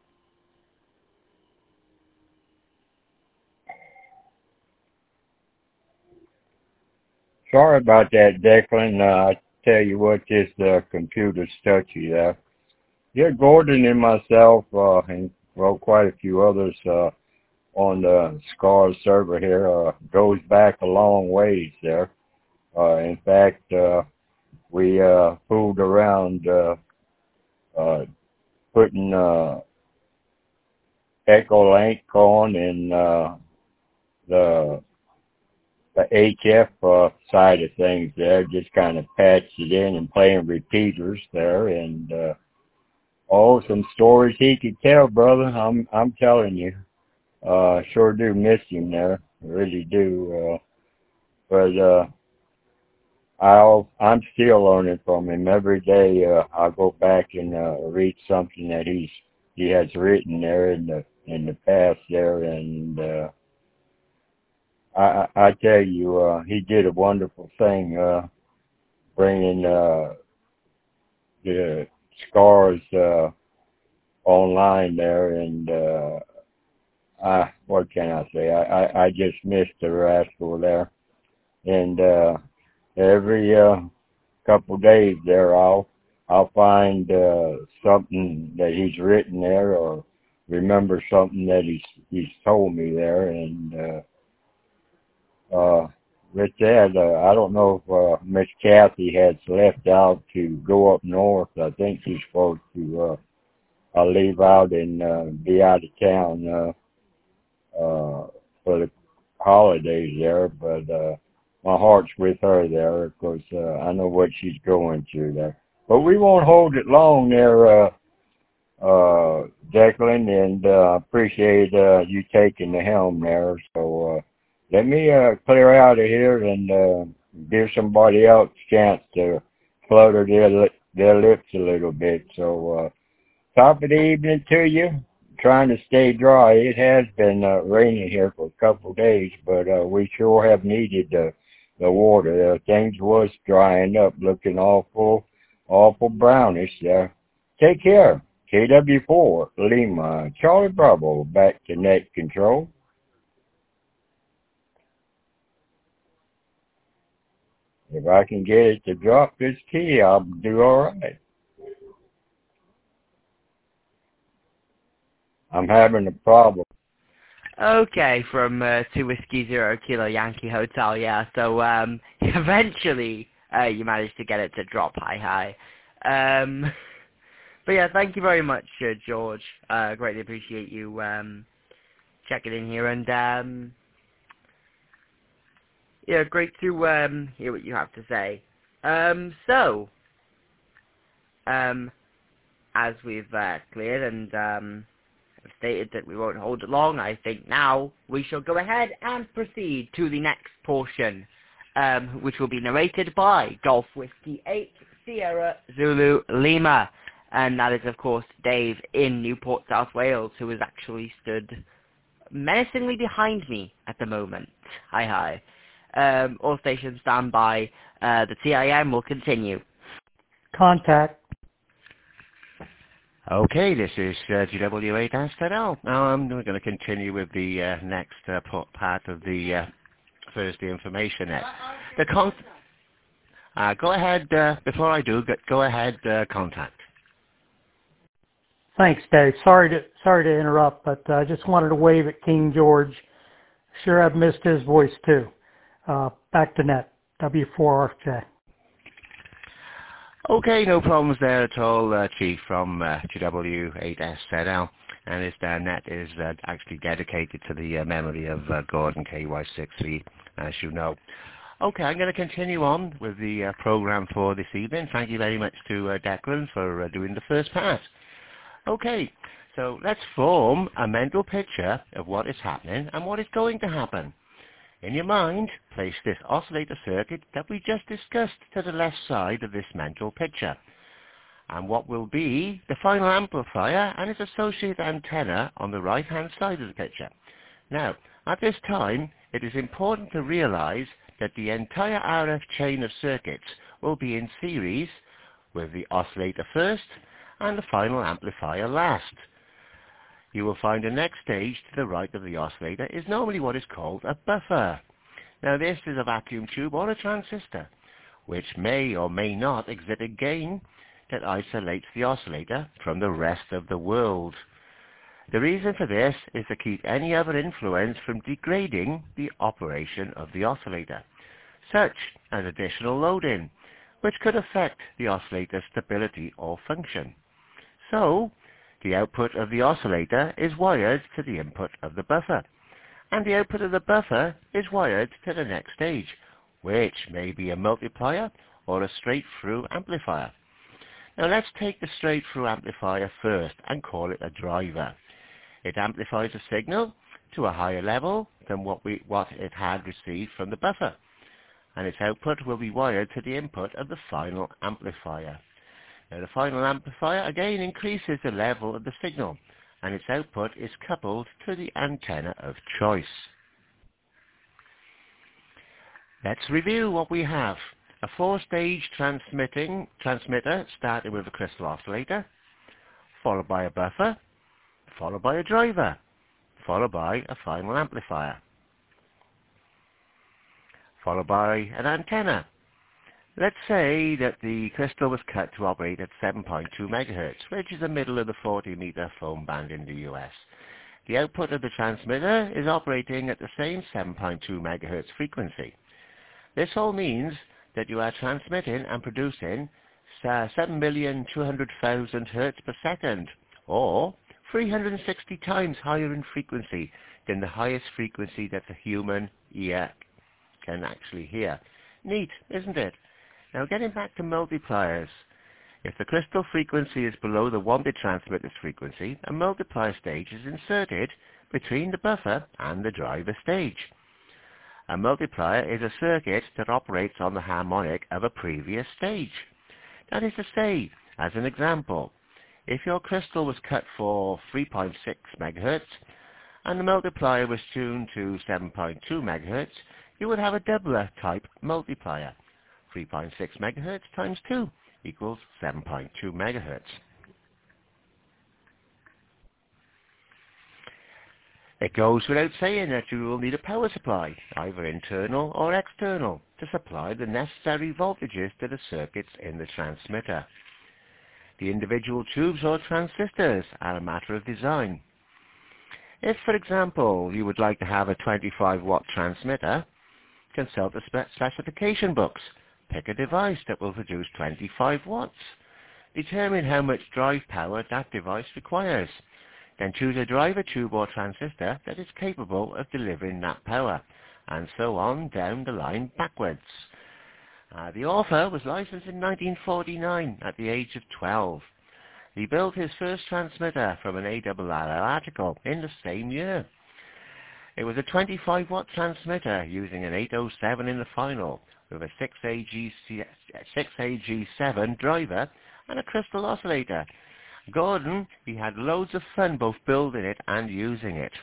Sorry about that, Declan. Uh, I tell you what, this uh, computer's touchy there. Yeah, Gordon and myself, uh, and well, quite a few others uh, on the SCARS server here, uh, goes back a long ways there. Uh, in fact, uh, we uh, fooled around uh, uh, putting uh, Echolink on and uh, the the H F uh, side of things there, just kind of patched it in and playing repeaters there, and uh, oh, some stories he could tell, brother. I'm I'm telling you, uh, sure do miss him there, really do. Uh, but uh, I'll I'm still learning from him every day. Uh, I go back and uh, read something that he's he has written there in the in the past there, and uh, I I tell you, uh, he did a wonderful thing, uh, bringing uh, the SCARS uh, online there, and uh, I what can I say? I, I I just missed the rascal there, and uh, every uh, couple days there, I'll I'll find uh, something that he's written there, or remember something that he's he's told me there, and uh, uh, with that, uh, I don't know if uh, Miss Kathy has left out to go up north. I think she's supposed to uh, uh, leave out and uh, be out of town uh, uh, for the holidays there, but uh, my heart's with her there because uh, I know what she's going through there. But we won't hold it long there, uh, uh, Declan, and uh, appreciate uh, you taking the helm there. So uh, let me uh, clear out of here and uh, give somebody else a chance to flutter their, li- their lips a little bit. So uh, top of the evening to you. Trying to stay dry. It has been uh, raining here for a couple of days, but uh, we sure have needed the the water. Uh, things was drying up, looking awful, awful brownish there. Take care. K W four Lima Charlie Bravo back to net control. If I can get it to drop this key, I'll do all right. I'm having a problem. Okay, from uh, two Whiskey Zero Kilo Yankee Hotel, yeah. So um, eventually uh, you managed to get it to drop. Hi, hi. Um, but yeah, thank you very much, uh, George. Uh, greatly appreciate you um, checking in here, and um, yeah, great to um, hear what you have to say. Um, so, um, as we've uh, cleared and um, stated that we won't hold it long, I think now we shall go ahead and proceed to the next portion, um, which will be narrated by Golf Whiskey eight Sierra Zulu Lima, and that is of course Dave in Newport, South Wales, who is actually stood menacingly behind me at the moment. Hi hi. Um, all stations stand by. Uh, the T I M will continue. Contact. Okay, this is uh, G W eight S Z L. Now I'm going to continue with the uh, next uh, part of the uh, Thursday information net. The con uh, go ahead, uh, before I do, go, go ahead, uh, contact. Thanks, Dave. Sorry to sorry to interrupt, but I uh, just wanted to wave at King George. Sure, I've missed his voice too. Uh, back to net, W four R J. Okay, no problems there at all, uh, Chief, from uh, G W eight S Z L. And this uh, net is uh, actually dedicated to the uh, memory of uh, Gordon K Y six V, as you know. Okay, I'm going to continue on with the uh, program for this evening. Thank you very much to uh, Declan for uh, doing the first part. Okay, so let's form a mental picture of what is happening and what is going to happen. In your mind, place this oscillator circuit that we just discussed to the left side of this mental picture, and what will be the final amplifier and its associated antenna on the right-hand side of the picture. Now, at this time, it is important to realize that the entire R F chain of circuits will be in series, with the oscillator first and the final amplifier last. You will find the next stage to the right of the oscillator is normally what is called a buffer. Now this is a vacuum tube or a transistor, which may or may not exhibit a gain that isolates the oscillator from the rest of the world. The reason for this is to keep any other influence from degrading the operation of the oscillator, such as additional loading, which could affect the oscillator's stability or function. So, the output of the oscillator is wired to the input of the buffer, and the output of the buffer is wired to the next stage, which may be a multiplier or a straight-through amplifier. Now let's take the straight-through amplifier first and call it a driver. It amplifies a signal to a higher level than what, we, what it had received from the buffer, and its output will be wired to the input of the final amplifier. Now the final amplifier again increases the level of the signal, and its output is coupled to the antenna of choice. Let's review what we have. A four-stage transmitting transmitter starting with a crystal oscillator, followed by a buffer, followed by a driver, followed by a final amplifier, followed by an antenna. Let's say that the crystal was cut to operate at seven point two megahertz, which is the middle of the forty meter foam band in the U S. The output of the transmitter is operating at the same seven point two megahertz frequency. This all means that you are transmitting and producing uh, seven million two hundred thousand hertz per second, or three hundred sixty times higher in frequency than the highest frequency that the human ear can actually hear. Neat, isn't it? Now getting back to multipliers, if the crystal frequency is below the wanted transmitter's frequency, a multiplier stage is inserted between the buffer and the driver stage. A multiplier is a circuit that operates on the harmonic of a previous stage. That is to say, as an example, if your crystal was cut for three point six megahertz and the multiplier was tuned to seven point two megahertz, you would have a doubler type multiplier. three point six megahertz times two equals seven point two megahertz. It goes without saying that you will need a power supply, either internal or external, to supply the necessary voltages to the circuits in the transmitter. The individual tubes or transistors are a matter of design. If, for example, you would like to have a twenty-five watt transmitter, consult the spe- specification books. Pick a device that will produce twenty-five watts. Determine how much drive power that device requires. Then choose a driver tube or transistor that is capable of delivering that power, and so on down the line backwards. Uh, the author was licensed in nineteen forty-nine at the age of twelve. He built his first transmitter from an A R R L article in the same year. It was a twenty-five watt transmitter using an eight oh seven in the final, with a six A G seven driver and a crystal oscillator. Gordon, he had loads of fun both building it and using it.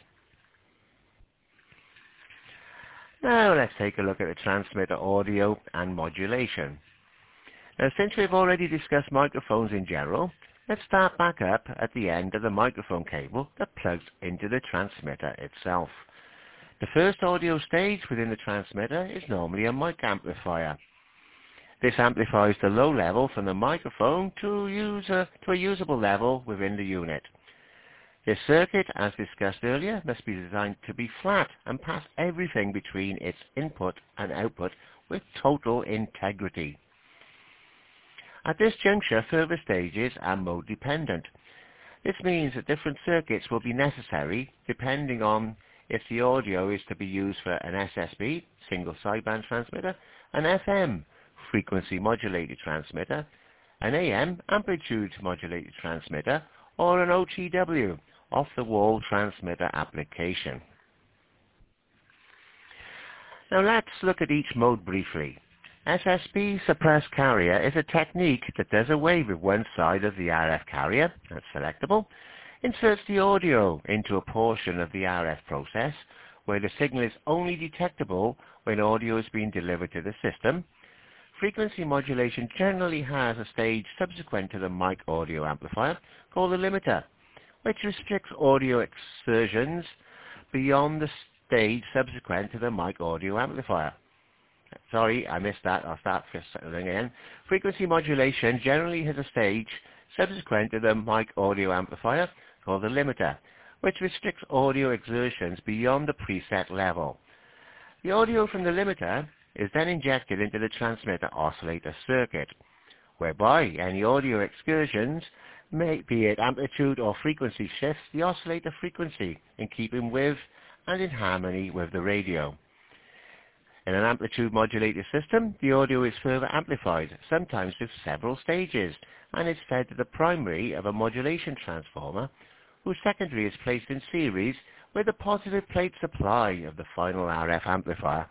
Now let's take a look at the transmitter audio and modulation. Now since we've already discussed microphones in general, Let's start back up at the end of the microphone cable that plugs into the transmitter itself. The first audio stage within the transmitter is normally a mic amplifier. This amplifies the low level from the microphone to, use a, to a usable level within the unit. This circuit, as discussed earlier, must be designed to be flat and pass everything between its input and output with total integrity. At this juncture, further stages are mode dependent. This means that different circuits will be necessary depending on if the audio is to be used for an S S B, single sideband transmitter, an F M, frequency modulated transmitter, an A M, amplitude modulated transmitter, or an O T W, off-the-wall transmitter application. Now let's look at each mode briefly. S S B suppressed carrier is a technique that does away with one side of the R F carrier, that's selectable, inserts the audio into a portion of the R F process where the signal is only detectable when audio is being delivered to the system. Frequency modulation generally has a stage subsequent to the mic audio amplifier called the limiter, which restricts audio excursions beyond the stage subsequent to the mic audio amplifier. Sorry, I missed that. I'll start again. Frequency modulation generally has a stage subsequent to the mic audio amplifier called the limiter, which restricts audio exertions beyond the preset level. The audio from the limiter is then injected into the transmitter oscillator circuit, whereby any audio excursions, may be it amplitude or frequency, shifts the oscillator frequency in keeping with and in harmony with the radio. In an amplitude modulated system, the audio is further amplified, sometimes with several stages, and is fed to the primary of a modulation transformer, whose secondary is placed in series with the positive plate supply of the final R F amplifier.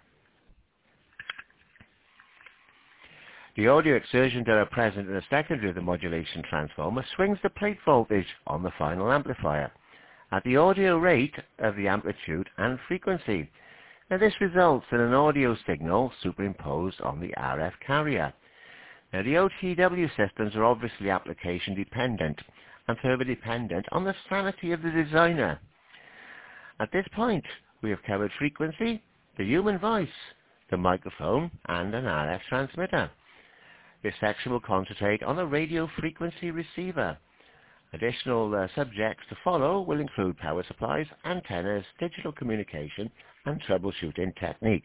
The audio exertions that are present in the secondary of the modulation transformer swings the plate voltage on the final amplifier at the audio rate of the amplitude and frequency. Now this results in an audio signal superimposed on the R F carrier. Now the O T W systems are obviously application dependent and further dependent on the sanity of the designer. At this point we have covered frequency, the human voice, the microphone and an R F transmitter. This section will concentrate on the radio frequency receiver. Additional uh, subjects to follow will include power supplies, antennas, digital communication, and troubleshooting techniques.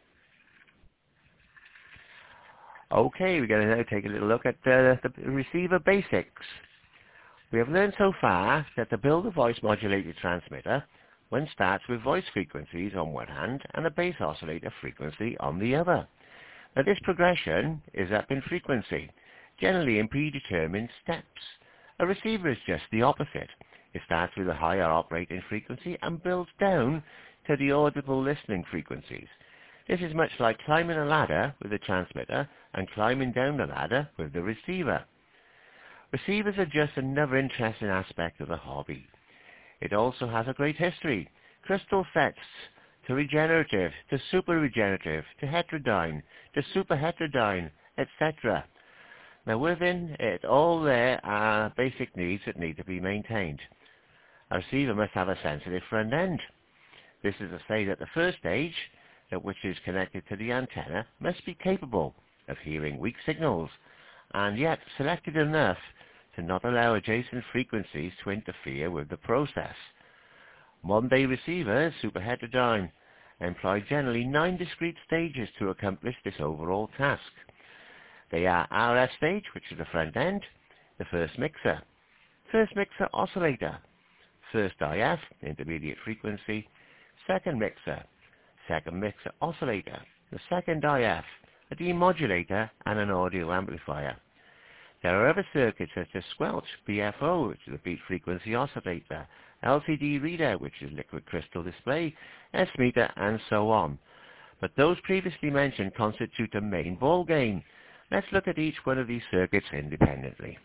Okay, we're going to now take a little look at uh, the receiver basics. We have learned so far that to build a voice modulated transmitter, one starts with voice frequencies on one hand and a bass oscillator frequency on the other. Now this progression is up in frequency, generally in predetermined steps. A receiver is just the opposite. It starts with a higher operating frequency and builds down to the audible listening frequencies. This is much like climbing a ladder with the transmitter and climbing down the ladder with the receiver. Receivers are just another interesting aspect of the hobby. It also has a great history. Crystal sets to regenerative, to super regenerative, to heterodyne, to super heterodyne, et cetera. Now within it all there are basic needs that need to be maintained. A receiver must have a sensitive front end. This is to say that the first stage, which is connected to the antenna, must be capable of hearing weak signals, and yet selected enough to not allow adjacent frequencies to interfere with the process. Modern-day receivers, super heterodyne, employ generally nine discrete stages to accomplish this overall task. They are R F stage, which is the front end, the first mixer, first mixer oscillator, first I F, intermediate frequency, second mixer, second mixer oscillator, the second I F, a demodulator, and an audio amplifier. There are other circuits such as Squelch, B F O, which is a beat frequency oscillator, L C D reader, which is liquid crystal display, S meter, and so on. But those previously mentioned constitute the main ball game. Let's look at each one of these circuits independently.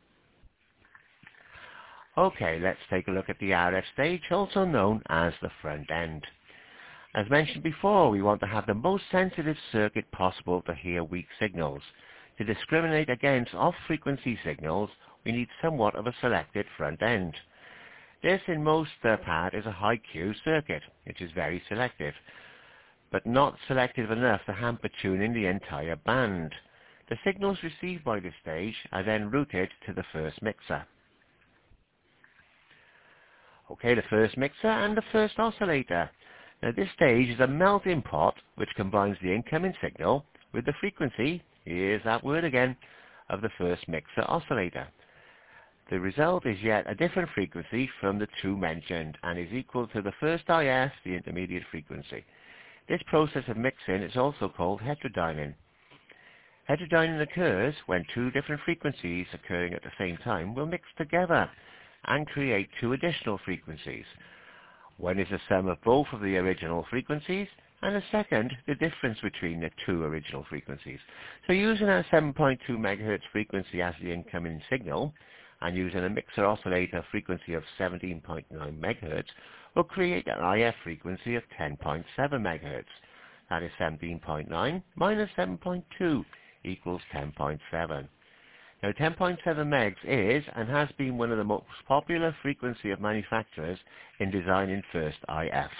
Okay, let's take a look at the R F stage, also known as the front end. As mentioned before, we want to have the most sensitive circuit possible to hear weak signals. To discriminate against off-frequency signals, we need somewhat of a selected front end. This, in most uh, part, is a high-Q circuit, which is very selective, but not selective enough to hamper tuning the entire band. The signals received by this stage are then routed to the first mixer. Okay, the first mixer and the first oscillator. Now this stage is a melting pot which combines the incoming signal with the frequency, here's that word again, of the first mixer oscillator. The result is yet a different frequency from the two mentioned and is equal to the first I F, the intermediate frequency. This process of mixing is also called heterodyning. Heterodyning occurs when two different frequencies occurring at the same time will mix together and create two additional frequencies. One is the sum of both of the original frequencies, and the second, the difference between the two original frequencies. So using a seven point two megahertz frequency as the incoming signal, and using a mixer oscillator frequency of seventeen point nine megahertz, will create an I F frequency of ten point seven megahertz. That is seventeen point nine minus seven point two equals ten point seven. Now ten point seven megs is and has been one of the most popular frequency of manufacturers in designing first I Fs.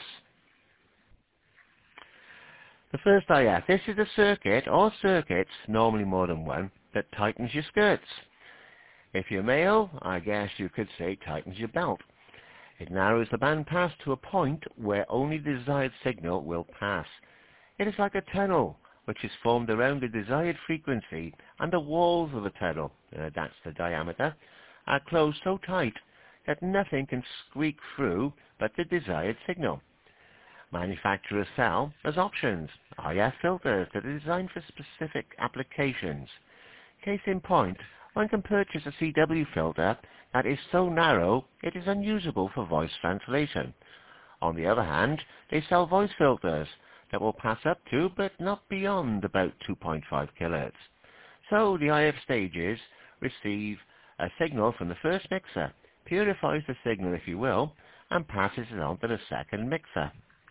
The first I F, this is a circuit or circuits, normally more than one, that tightens your skirts. If you're male, I guess you could say tightens your belt. It narrows the bandpass to a point where only the desired signal will pass. It is like a tunnel, which is formed around the desired frequency, and the walls of the tunnel, uh, that's the diameter, are closed so tight that nothing can squeak through but the desired signal. Manufacturers sell as options I F filters that are designed for specific applications. Case in point, one can purchase a C W filter that is so narrow it is unusable for voice translation. On the other hand, they sell voice filters that will pass up to but not beyond about two point five kilohertz. So the I F stages receive a signal from the first mixer, purifies the signal if you will, and passes it on to the second mixer.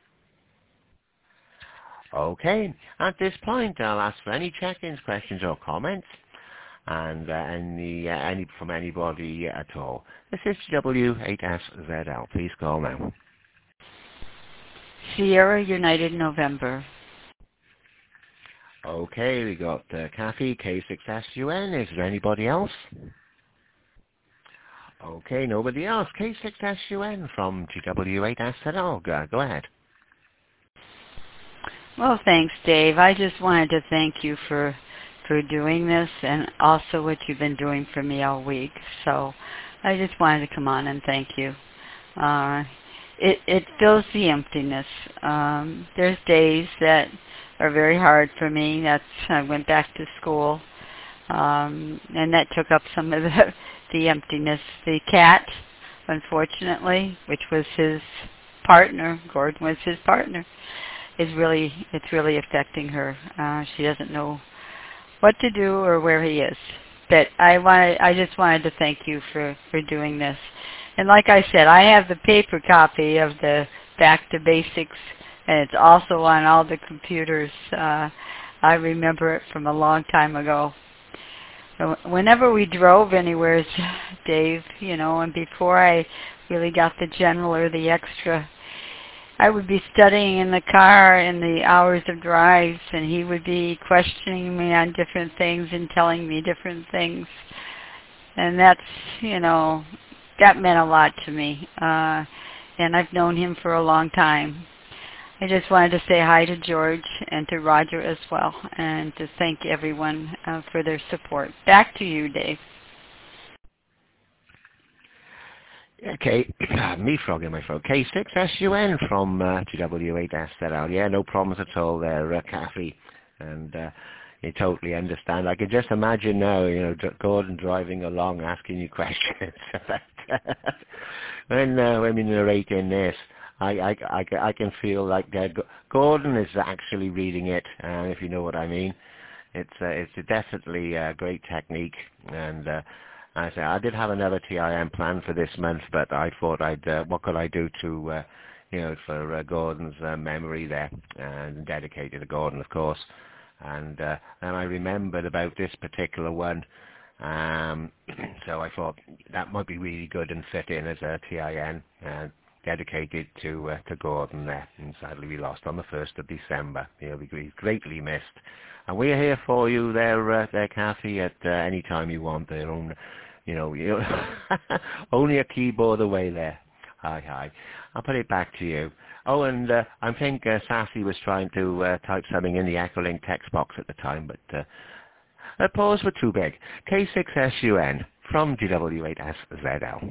Okay, at this point I'll ask for any check-ins, questions or comments, and uh, any, uh, any from anybody at all. This is W eight S Z L. Please call now. Sierra United November. Okay, we got uh, Kathy, K six S U N. Is there anybody else? Okay, nobody else. K six S U N from G W eight S Z L. Go, go ahead. Well, thanks, Dave. I just wanted to thank you for for doing this and also what you've been doing for me all week. So I just wanted to come on and thank you. Uh, it, it fills the emptiness. Um, there's days that are very hard for me. That's I went back to school, um, and that took up some of the, the emptiness. The cat, unfortunately, which was his partner, Gordon was his partner, is really it's really affecting her. Uh, she doesn't know what to do or where he is. But I wanted, I just wanted to thank you for, for doing this. And like I said, I have the paper copy of the Back to Basics, and it's also on all the computers. Uh, I remember it from a long time ago. So whenever we drove anywhere, Dave, you know, and before I really got the general or the extra, I would be studying in the car in the hours of drives, and he would be questioning me on different things and telling me different things. And that's, you know, that meant a lot to me. Uh, and I've known him for a long time. I just wanted to say hi to George and to Roger as well, and to thank everyone uh, for their support. Back to you, Dave. Okay, me frog in my throat. K six S U N from uh, G W eight S Z L. Yeah, no problems at all there, uh, Kathy. And uh, you totally understand. I can just imagine now, you know, Gordon driving along asking you questions. when uh, when we're narrating this, I, I, I, I can feel like uh, Gordon is actually reading it, uh, if you know what I mean. It's uh, it's definitely a great technique, and uh, I say I did have another T I M planned for this month, but I thought I'd uh, what could I do to uh, you know for uh, Gordon's uh, memory there, and dedicated to Gordon, of course. And, uh, and I remembered about this particular one. Um, so I thought that might be really good and fit in as a T I N, uh, dedicated to uh, to Gordon there. And sadly we lost on the first of December. He'll be greatly missed. And we're here for you there, uh, there, Kathy, at uh, any time you want. Their own, you know, you know only a keyboard away there. Hi, hi. I'll put it back to you. Oh, and uh, I think uh, Sassy was trying to uh, type something in the Echolink text box at the time, but uh, the pause were too big. K six S U N from G W eight S Z L.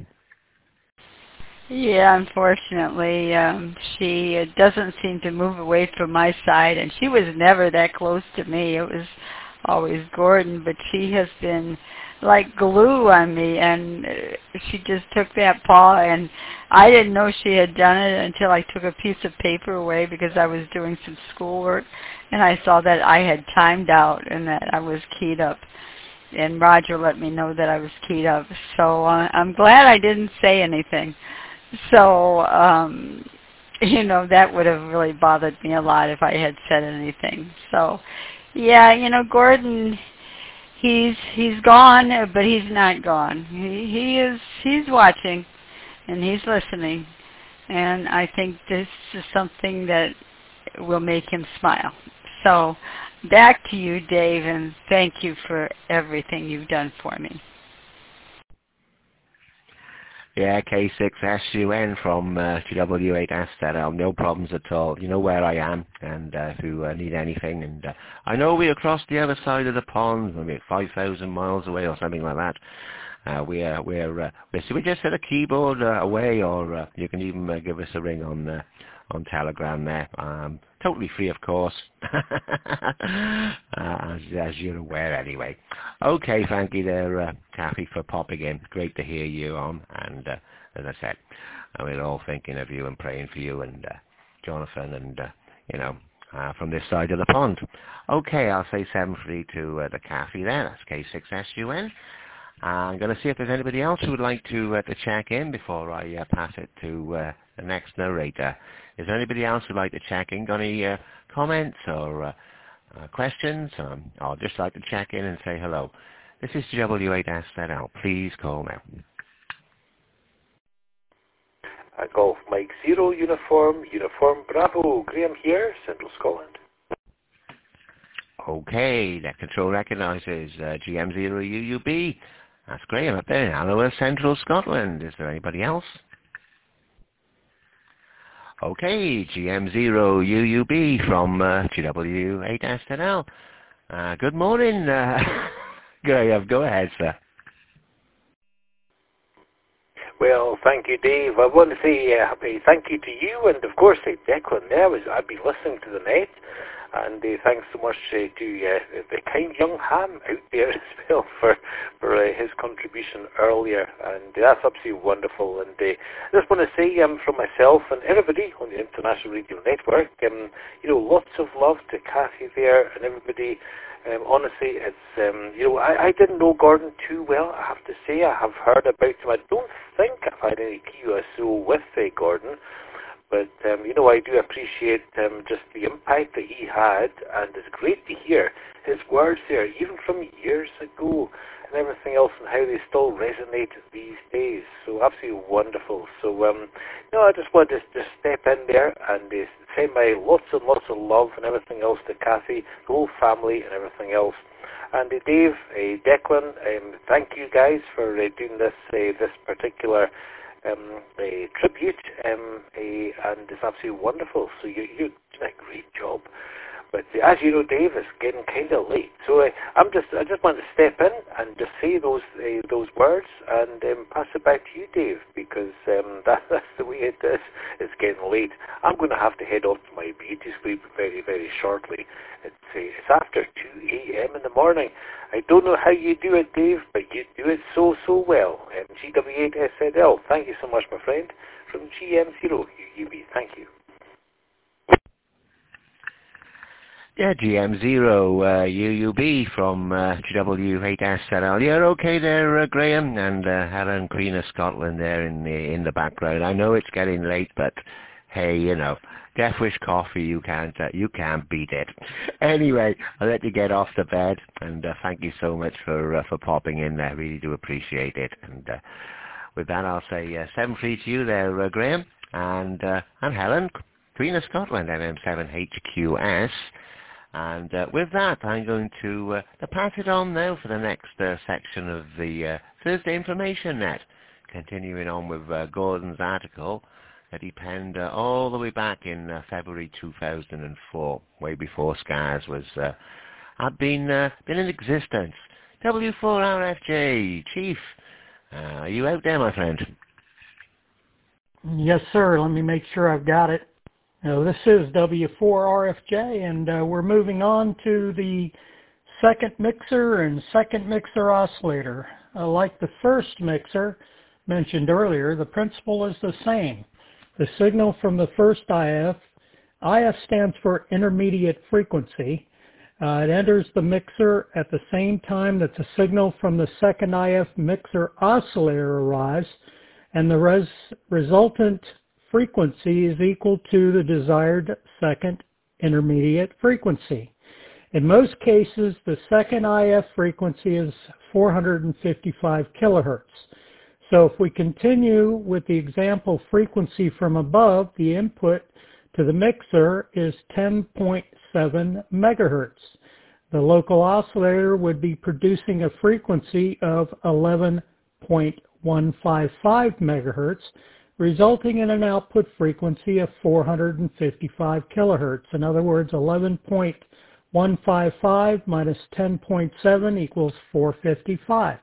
Yeah, unfortunately, um, she uh, doesn't seem to move away from my side, and she was never that close to me. It was always Gordon, but she has been like glue on me, and uh, she just took that paw, and I didn't know she had done it until I took a piece of paper away because I was doing some schoolwork, and I saw that I had timed out and that I was keyed up. And Roger let me know that I was keyed up. So uh, I'm glad I didn't say anything. So, um, you know, that would have really bothered me a lot if I had said anything. So, yeah, you know, Gordon, he's he's gone, but he's not gone. He he is he's watching, and he's listening, and I think this is something that will make him smile. So, back to you, Dave, and thank you for everything you've done for me. Yeah, K six S U N from uh, G W eight S Z L. No problems at all. You know where I am, and uh, if you uh, need anything. And uh, I know we're across the other side of the pond, maybe five thousand miles away or something like that. Uh, we're we're uh, we're, so we just set a keyboard uh, away, or uh, you can even uh, give us a ring on uh, on Telegram there. Um, totally free, of course, uh, as, as you're aware anyway. Okay, thank you there, uh, Kathy, for popping in. Great to hear you on, and uh, as I said, uh, we're all thinking of you and praying for you, and uh, Jonathan, and uh, you know, uh, from this side of the pond. Okay, I'll say seven three to uh, the Kathy there. That's K six S U N. Uh, I'm going to see if there's anybody else who would like to uh, to check in before I uh, pass it to uh, the next narrator. Is there anybody else who'd like to check in? Got any uh, comments or uh, uh, questions? Um, I'd just like to check in and say hello. This is G W eight S Z L. Please call now. Uh, Golf Mike Zero, Uniform, Uniform Bravo. Graham here, Central Scotland. Okay, that control recognises uh, G M zero U U B. That's Graham up there in Alloa, Central Scotland. Is there anybody else? Okay, G M zero U U B from uh, G W eight S Z L. Uh, good morning, uh, Graham. Go ahead, sir. Well, thank you, Dave. I want to say uh, thank you to you, and of course, uh, Declan there. Was, I've been listening to the net, and uh, thanks so much uh, to uh, the kind young ham out there as well for for uh, his contribution earlier, and uh, that's absolutely wonderful. And uh, I just want to say um, from myself and everybody on the International Radio Network, um, you know, lots of love to Kathy there and everybody. Um, honestly, it's, um, you know, I, I didn't know Gordon too well, I have to say. I have heard about him. I don't think I've had any Q S O with uh, Gordon, but, um, you know, I do appreciate um, just the impact that he had, and it's great to hear his words there, even from years ago, and everything else, and how they still resonate these days. So absolutely wonderful. So, um, no, I just wanted to just step in there and uh, send my lots and lots of love and everything else to Kathy, the whole family, and everything else. And uh, Dave, uh, Declan, um, thank you guys for uh, doing this uh, this particular um, uh, tribute, um, uh, and it's absolutely wonderful. So you, you're doing a great job. But uh, as you know, Dave, it's getting kind of late, so uh, I'm just I just want to step in and just say those uh, those words and um, pass it back to you, Dave, because um, that, that's the way it is. It's getting late. I'm going to have to head off to my beauty sleep very very shortly. It's uh, it's after two a m in the morning. I don't know how you do it, Dave, but you do it so so well. Um, G W eight S Z L. Thank you so much, my friend, from G M zero U U B. Thank you. Yeah, G M zero uh, U U B from uh, G W eight S Z L. You're okay there, uh, Graham, and uh, Helen Queen of Scotland there in the in the background. I know it's getting late, but hey, you know, Death Wish Coffee, you can't, uh, you can't beat it. Anyway, I'll let you get off to bed, and uh, thank you so much for uh, for popping in there. I really do appreciate it. And uh, with that, I'll say uh, seven three to you there, uh, Graham, and uh, and Helen, Queen of Scotland, M M seven H Q S. And uh, with that, I'm going to, uh, to pass it on now for the next uh, section of the uh, Thursday Information Net, continuing on with uh, Gordon's article that he penned uh, all the way back in uh, February two thousand four, way before SCARS was uh, had been uh, been in existence. W four R F J, Chief, uh, are you out there, my friend? Yes, sir. Let me make sure I've got it. Now, this is W four R F J, and uh, we're moving on to the second mixer and second mixer oscillator. Uh, like the first mixer mentioned earlier, the principle is the same. The signal from the first I F, I F stands for intermediate frequency. Uh, it enters the mixer at the same time that the signal from the second I F mixer oscillator arrives, and the res resultant frequency is equal to the desired second intermediate frequency. In most cases, the second I F frequency is four hundred fifty-five kilohertz. So if we continue with the example frequency from above, the input to the mixer is ten point seven megahertz. The local oscillator would be producing a frequency of eleven point one five five megahertz, resulting in an output frequency of four hundred fifty-five kilohertz. In other words, eleven point one five five minus ten point seven equals four hundred fifty-five.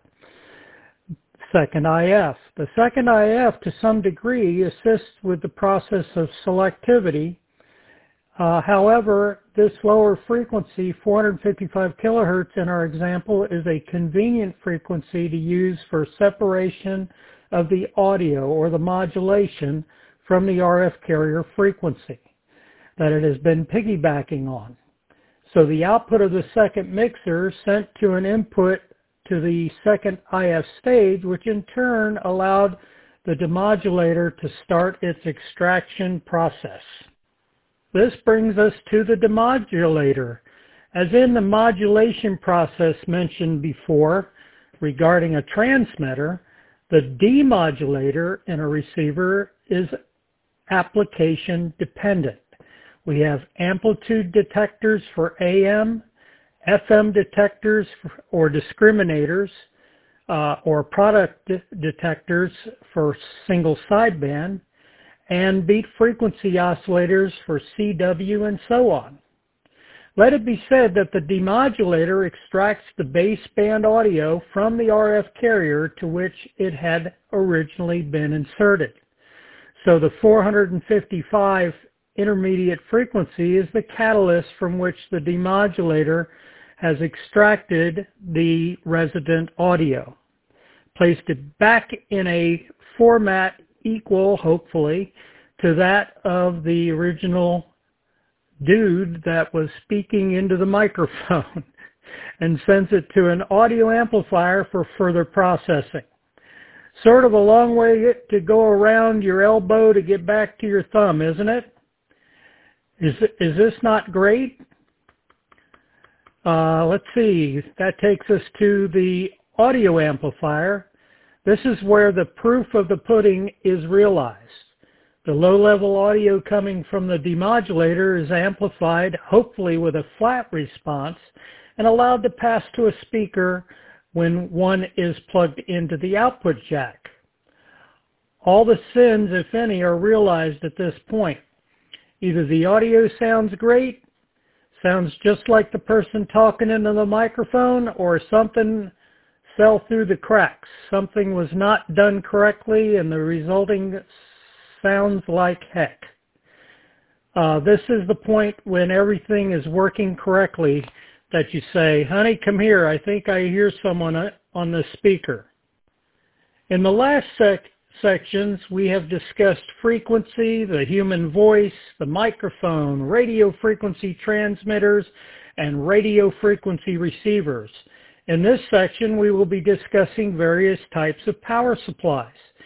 Second I F. The second I F, to some degree, assists with the process of selectivity. Uh, however, this lower frequency, four hundred fifty-five kilohertz in our example, is a convenient frequency to use for separation of the audio or the modulation from the R F carrier frequency that it has been piggybacking on. So the output of the second mixer sent to an input to the second I F stage, which in turn allowed the demodulator to start its extraction process. This brings us to the demodulator. As in the modulation process mentioned before regarding a transmitter, the demodulator in a receiver is application dependent. We have amplitude detectors for A M, F M detectors for, or discriminators, uh, or product de detectors for single sideband, and beat frequency oscillators for C W and so on. Let it be said that the demodulator extracts the baseband audio from the R F carrier to which it had originally been inserted. So the four hundred fifty-five intermediate frequency is the catalyst from which the demodulator has extracted the resident audio, placed it back in a format equal, hopefully, to that of the original dude that was speaking into the microphone, and sends it to an audio amplifier for further processing. Sort of a long way to go around your elbow to get back to your thumb, isn't it? Is, is this not great? Uh, let's see, that takes us to the audio amplifier. This is where the proof of the pudding is realized. The low-level audio coming from the demodulator is amplified, hopefully with a flat response, and allowed to pass to a speaker when one is plugged into the output jack. All the sins, if any, are realized at this point. Either the audio sounds great, sounds just like the person talking into the microphone, or something fell through the cracks. Something was not done correctly, and the resulting sounds like heck. Uh, this is the point when everything is working correctly that you say, honey, come here, I think I hear someone on the speaker. In the last sec sections, we have discussed frequency, the human voice, the microphone, radio frequency transmitters, and radio frequency receivers. In this section, we will be discussing various types of power supplies.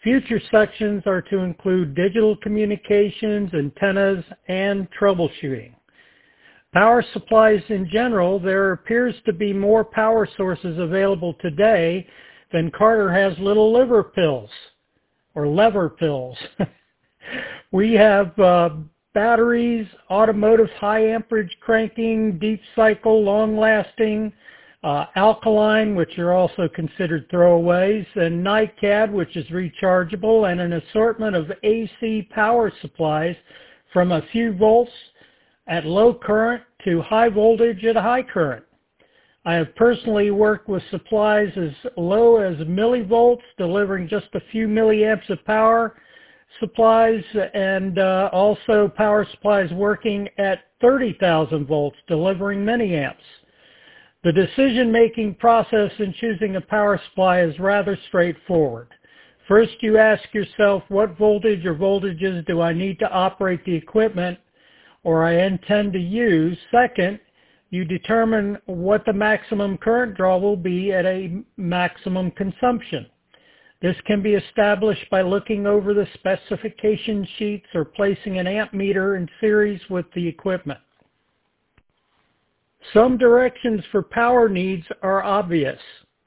Future sections are to include digital communications, antennas, and troubleshooting. Power supplies in general, there appears to be more power sources available today than Carter has little liver pills, or lever pills. We have uh, batteries, automotive high amperage cranking, deep cycle, long lasting, uh, alkaline, which are also considered throwaways, and NiCad, which is rechargeable, and an assortment of A C power supplies from a few volts at low current to high voltage at high current. I have personally worked with supplies as low as millivolts, delivering just a few milliamps of power supplies, and uh, also power supplies working at thirty thousand volts, delivering many amps. The decision-making process in choosing a power supply is rather straightforward. First, you ask yourself, what voltage or voltages do I need to operate the equipment or I intend to use? Second, you determine what the maximum current draw will be at a maximum consumption. This can be established by looking over the specification sheets or placing an amp meter in series with the equipment. Some directions for power needs are obvious.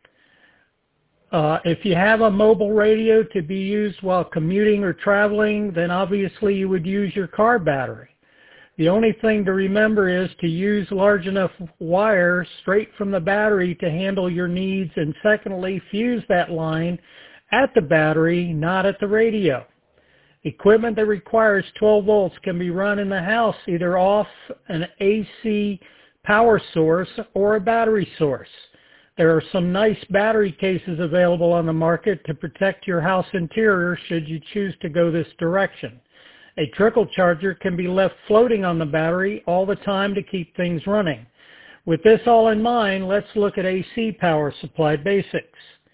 Uh, if you have a mobile radio to be used while commuting or traveling, then obviously you would use your car battery. The only thing to remember is to use large enough wire straight from the battery to handle your needs, and secondly, fuse that line at the battery, not at the radio. Equipment that requires twelve volts can be run in the house either off an A C power source or a battery source. There are some nice battery cases available on the market to protect your house interior should you choose to go this direction. A trickle charger can be left floating on the battery all the time to keep things running. With this all in mind, let's look at A C power supply basics.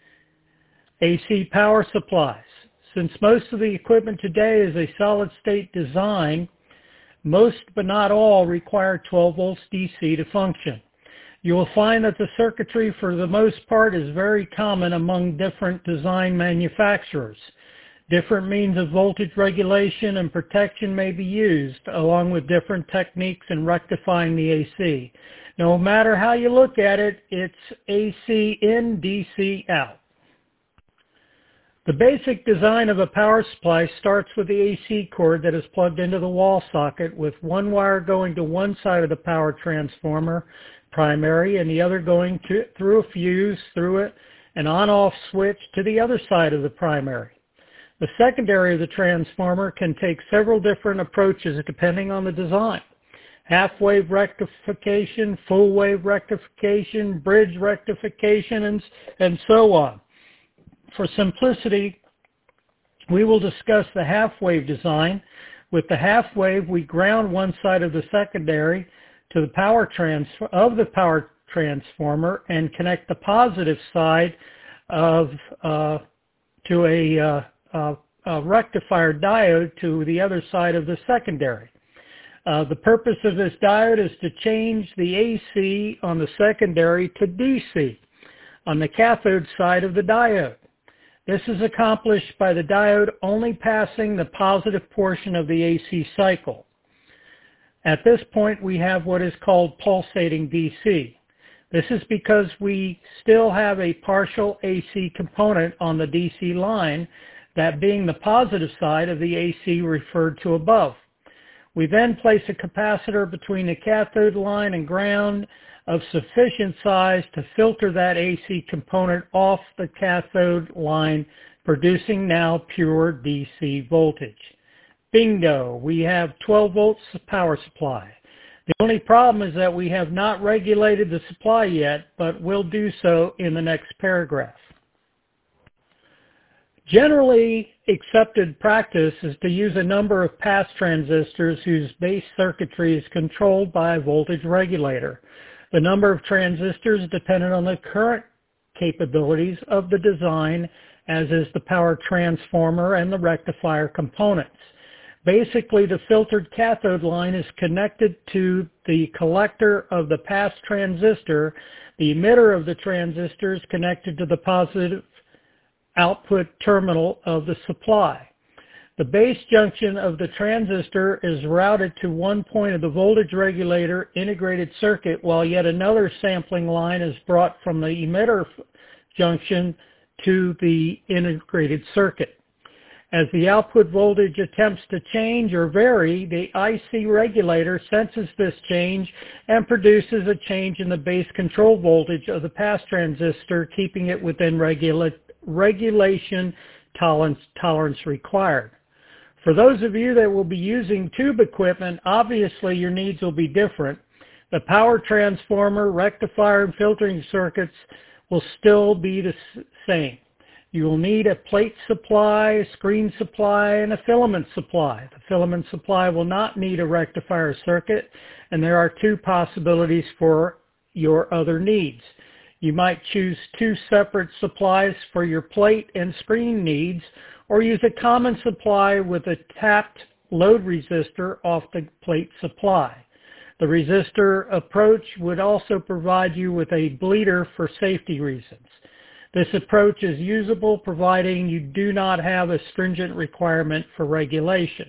A C power supplies. Since most of the equipment today is a solid-state design, most but not all require twelve volts D C to function. You will find that the circuitry for the most part is very common among different design manufacturers. Different means of voltage regulation and protection may be used, along with different techniques in rectifying the A C. No matter how you look at it, it's A C in, D C out. The basic design of a power supply starts with the A C cord that is plugged into the wall socket, with one wire going to one side of the power transformer, primary, and the other going to, through a fuse through it, an on-off switch to the other side of the primary. The secondary of the transformer can take several different approaches depending on the design. Half-wave rectification, full-wave rectification, bridge rectification, and, and so on. For simplicity, we will discuss the half-wave design. With the half-wave, we ground one side of the secondary to the power trans of the power transformer and connect the positive side of uh, to a, uh, uh, a rectifier diode to the other side of the secondary. Uh, the purpose of this diode is to change the A C on the secondary to D C on the cathode side of the diode. This is accomplished by the diode only passing the positive portion of the A C cycle. At this point, we have what is called pulsating D C. This is because we still have a partial A C component on the D C line, that being the positive side of the A C referred to above. We then place a capacitor between the cathode line and ground of sufficient size to filter that A C component off the cathode line, producing now pure D C voltage. Bingo! We have twelve volts power supply. The only problem is that we have not regulated the supply yet, but will do so in the next paragraph. Generally accepted practice is to use a number of pass transistors whose base circuitry is controlled by a voltage regulator. The number of transistors dependent on the current capabilities of the design, as is the power transformer and the rectifier components. Basically, the filtered cathode line is connected to the collector of the pass transistor. The emitter of the transistor is connected to the positive output terminal of the supply. The base junction of the transistor is routed to one point of the voltage regulator integrated circuit, while yet another sampling line is brought from the emitter junction to the integrated circuit. As the output voltage attempts to change or vary, the I C regulator senses this change and produces a change in the base control voltage of the pass transistor, keeping it within regula regulation tolerance, tolerance required. For those of you that will be using tube equipment, obviously your needs will be different. The power transformer, rectifier, and filtering circuits will still be the same. You will need a plate supply, a screen supply, and a filament supply. The filament supply will not need a rectifier circuit, and there are two possibilities for your other needs. You might choose two separate supplies for your plate and screen needs, or use a common supply with a tapped load resistor off the plate supply. The resistor approach would also provide you with a bleeder for safety reasons. This approach is usable providing you do not have a stringent requirement for regulation.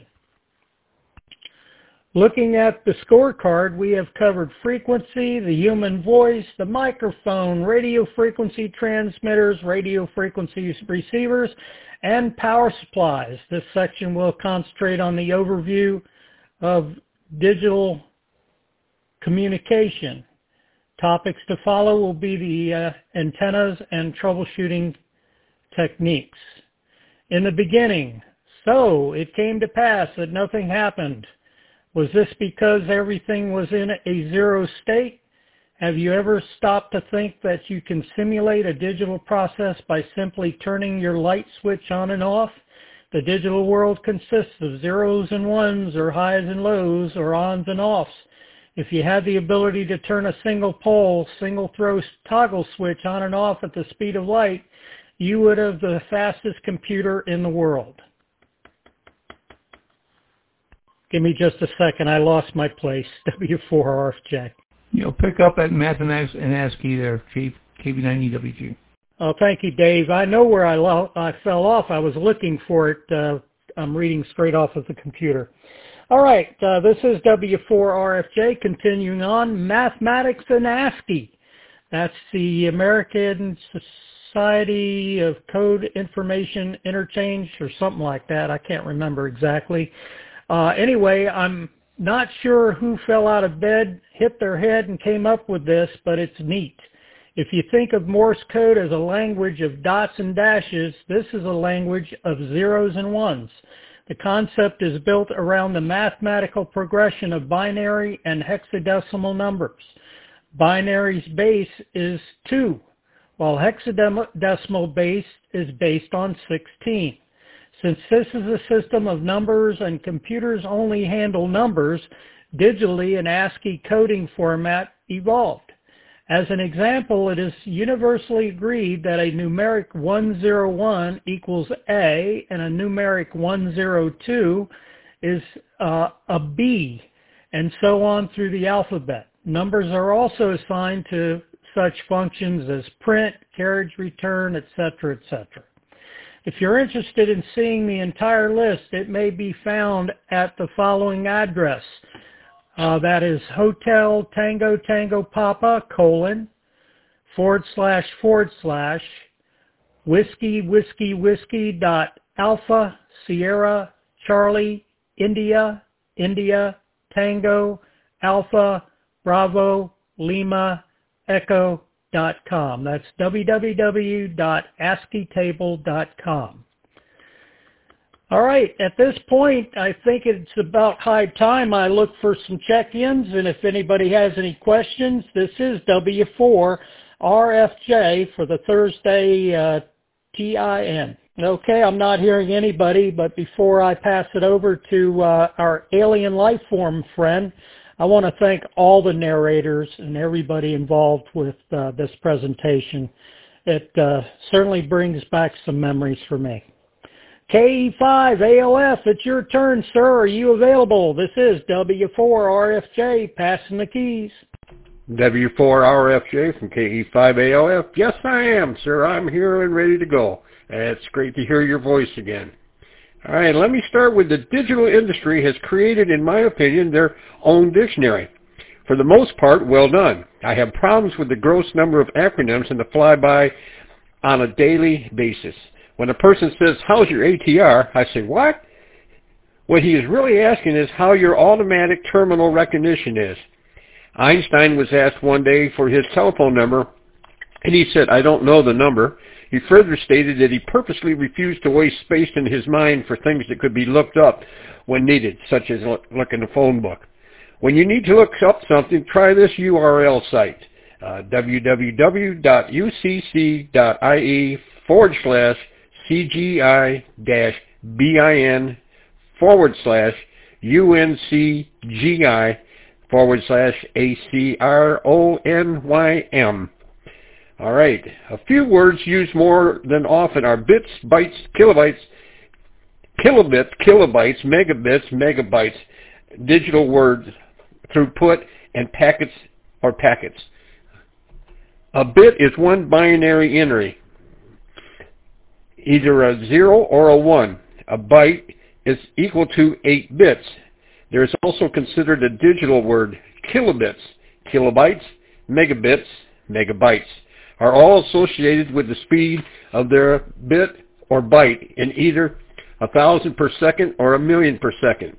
Looking at the scorecard, we have covered frequency, the human voice, the microphone, radio frequency transmitters, radio frequency receivers, and power supplies. This section will concentrate on the overview of digital communication. Topics to follow will be the uh, antennas and troubleshooting techniques. In the beginning, so it came to pass that nothing happened. Was this because everything was in a zero state? Have you ever stopped to think that you can simulate a digital process by simply turning your light switch on and off? The digital world consists of zeros and ones, or highs and lows, or ons and offs. If you had the ability to turn a single pole, single throw toggle switch on and off at the speed of light, you would have the fastest computer in the world. Give me just a second. I lost my place. W four R F J. You'll pick up at mathematics and ASCII there, Chief, K B nine E W G. Oh, thank you, Dave. I know where I, lo I fell off. I was looking for it. Uh, I'm reading straight off of the computer. All right, uh, this is W four R F J, continuing on, Mathematics and ASCII. That's the American Society of Code Information Interchange, or something like that. I can't remember exactly. Uh, anyway, I'm not sure who fell out of bed, hit their head, and came up with this, but it's neat. If you think of Morse code as a language of dots and dashes, this is a language of zeros and ones. The concept is built around the mathematical progression of binary and hexadecimal numbers. Binary's base is two, while hexadecimal base is based on sixteen. Since this is a system of numbers and computers only handle numbers, digitally an ASCII coding format evolved. As an example, it is universally agreed that a numeric one zero one equals A and a numeric one zero two is uh, a B, and so on through the alphabet. Numbers are also assigned to such functions as print, carriage return, et cetera, et cetera. If you're interested in seeing the entire list, it may be found at the following address. Uh, that is Hotel Tango Tango Papa colon forward slash forward slash whiskey whiskey whiskey dot alpha Sierra Charlie India India Tango Alpha Bravo Lima Echo dot com. That's w w w dot ascii table dot com. All right, at this point, I think it's about high time I look for some check-ins, and if anybody has any questions, this is W four R F J for the Thursday uh, T I N. Okay, I'm not hearing anybody, but before I pass it over to uh, our alien life form friend, I want to thank all the narrators and everybody involved with uh, this presentation. It uh, certainly brings back some memories for me. K E five A O F, it's your turn, sir. Are you available? This is W four R F J, passing the keys. W four R F J from K E five A L F. Yes, I am, sir. I'm here and ready to go. It's great to hear your voice again. All right, let me start with the digital industry has created, in my opinion, their own dictionary. For the most part, well done. I have problems with the gross number of acronyms and the flyby on a daily basis. When a person says, how's your A T R? I say, what? What he is really asking is how your automatic terminal recognition is. Einstein was asked one day for his telephone number, and he said, I don't know the number. He further stated that he purposely refused to waste space in his mind for things that could be looked up when needed, such as look in the phone book. When you need to look up something, try this U R L site, uh, www.ucc.ie forward slash CGI dash BIN forward slash UNCGI forward slash A C R O N Y M. All right. A few words used more than often are bits, bytes, kilobytes, kilobits, kilobytes, megabits, megabytes, digital word throughput, and packets or packets. A bit is one binary entry, either a zero or a one. A byte is equal to eight bits. There is also considered a digital word, kilobits, kilobytes, megabits, megabytes, are all associated with the speed of their bit or byte in either a thousand per second or a million per second.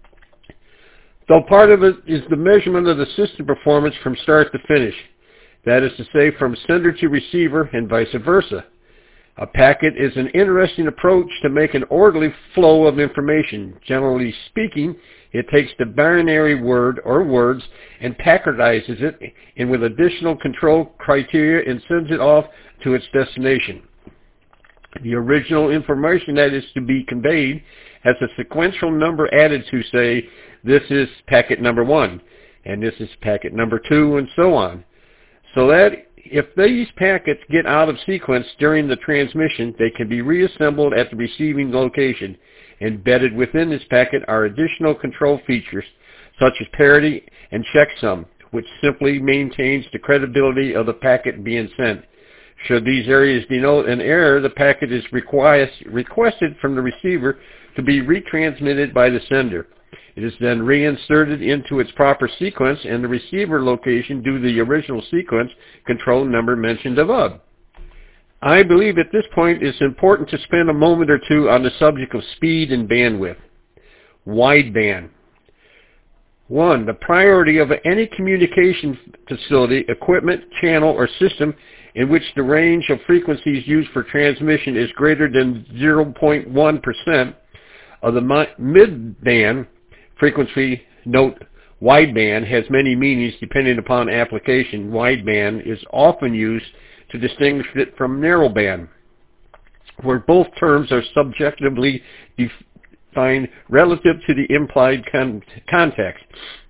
Though part of it is the measurement of the system performance from start to finish, that is to say from sender to receiver and vice versa. A packet is an interesting approach to make an orderly flow of information. Generally speaking, it takes the binary word or words and packetizes it in with additional control criteria and sends it off to its destination. The original information that is to be conveyed has a sequential number added to, say, this is packet number one, and this is packet number two, and so on. So that if these packets get out of sequence during the transmission, they can be reassembled at the receiving location. Embedded within this packet are additional control features such as parity and checksum, which simply maintains the credibility of the packet being sent. Should these areas denote an error, the packet is request, requested from the receiver to be retransmitted by the sender. It is then reinserted into its proper sequence and the receiver location due to the original sequence control number mentioned above. I believe at this point it's important to spend a moment or two on the subject of speed and bandwidth. Wideband. One, the priority of any communication facility, equipment, channel, or system in which the range of frequencies used for transmission is greater than zero point one percent of the mid-band frequency. Note, wideband has many meanings depending upon application. Wideband is often used to distinguish it from narrowband, where both terms are subjectively defined relative to the implied con context.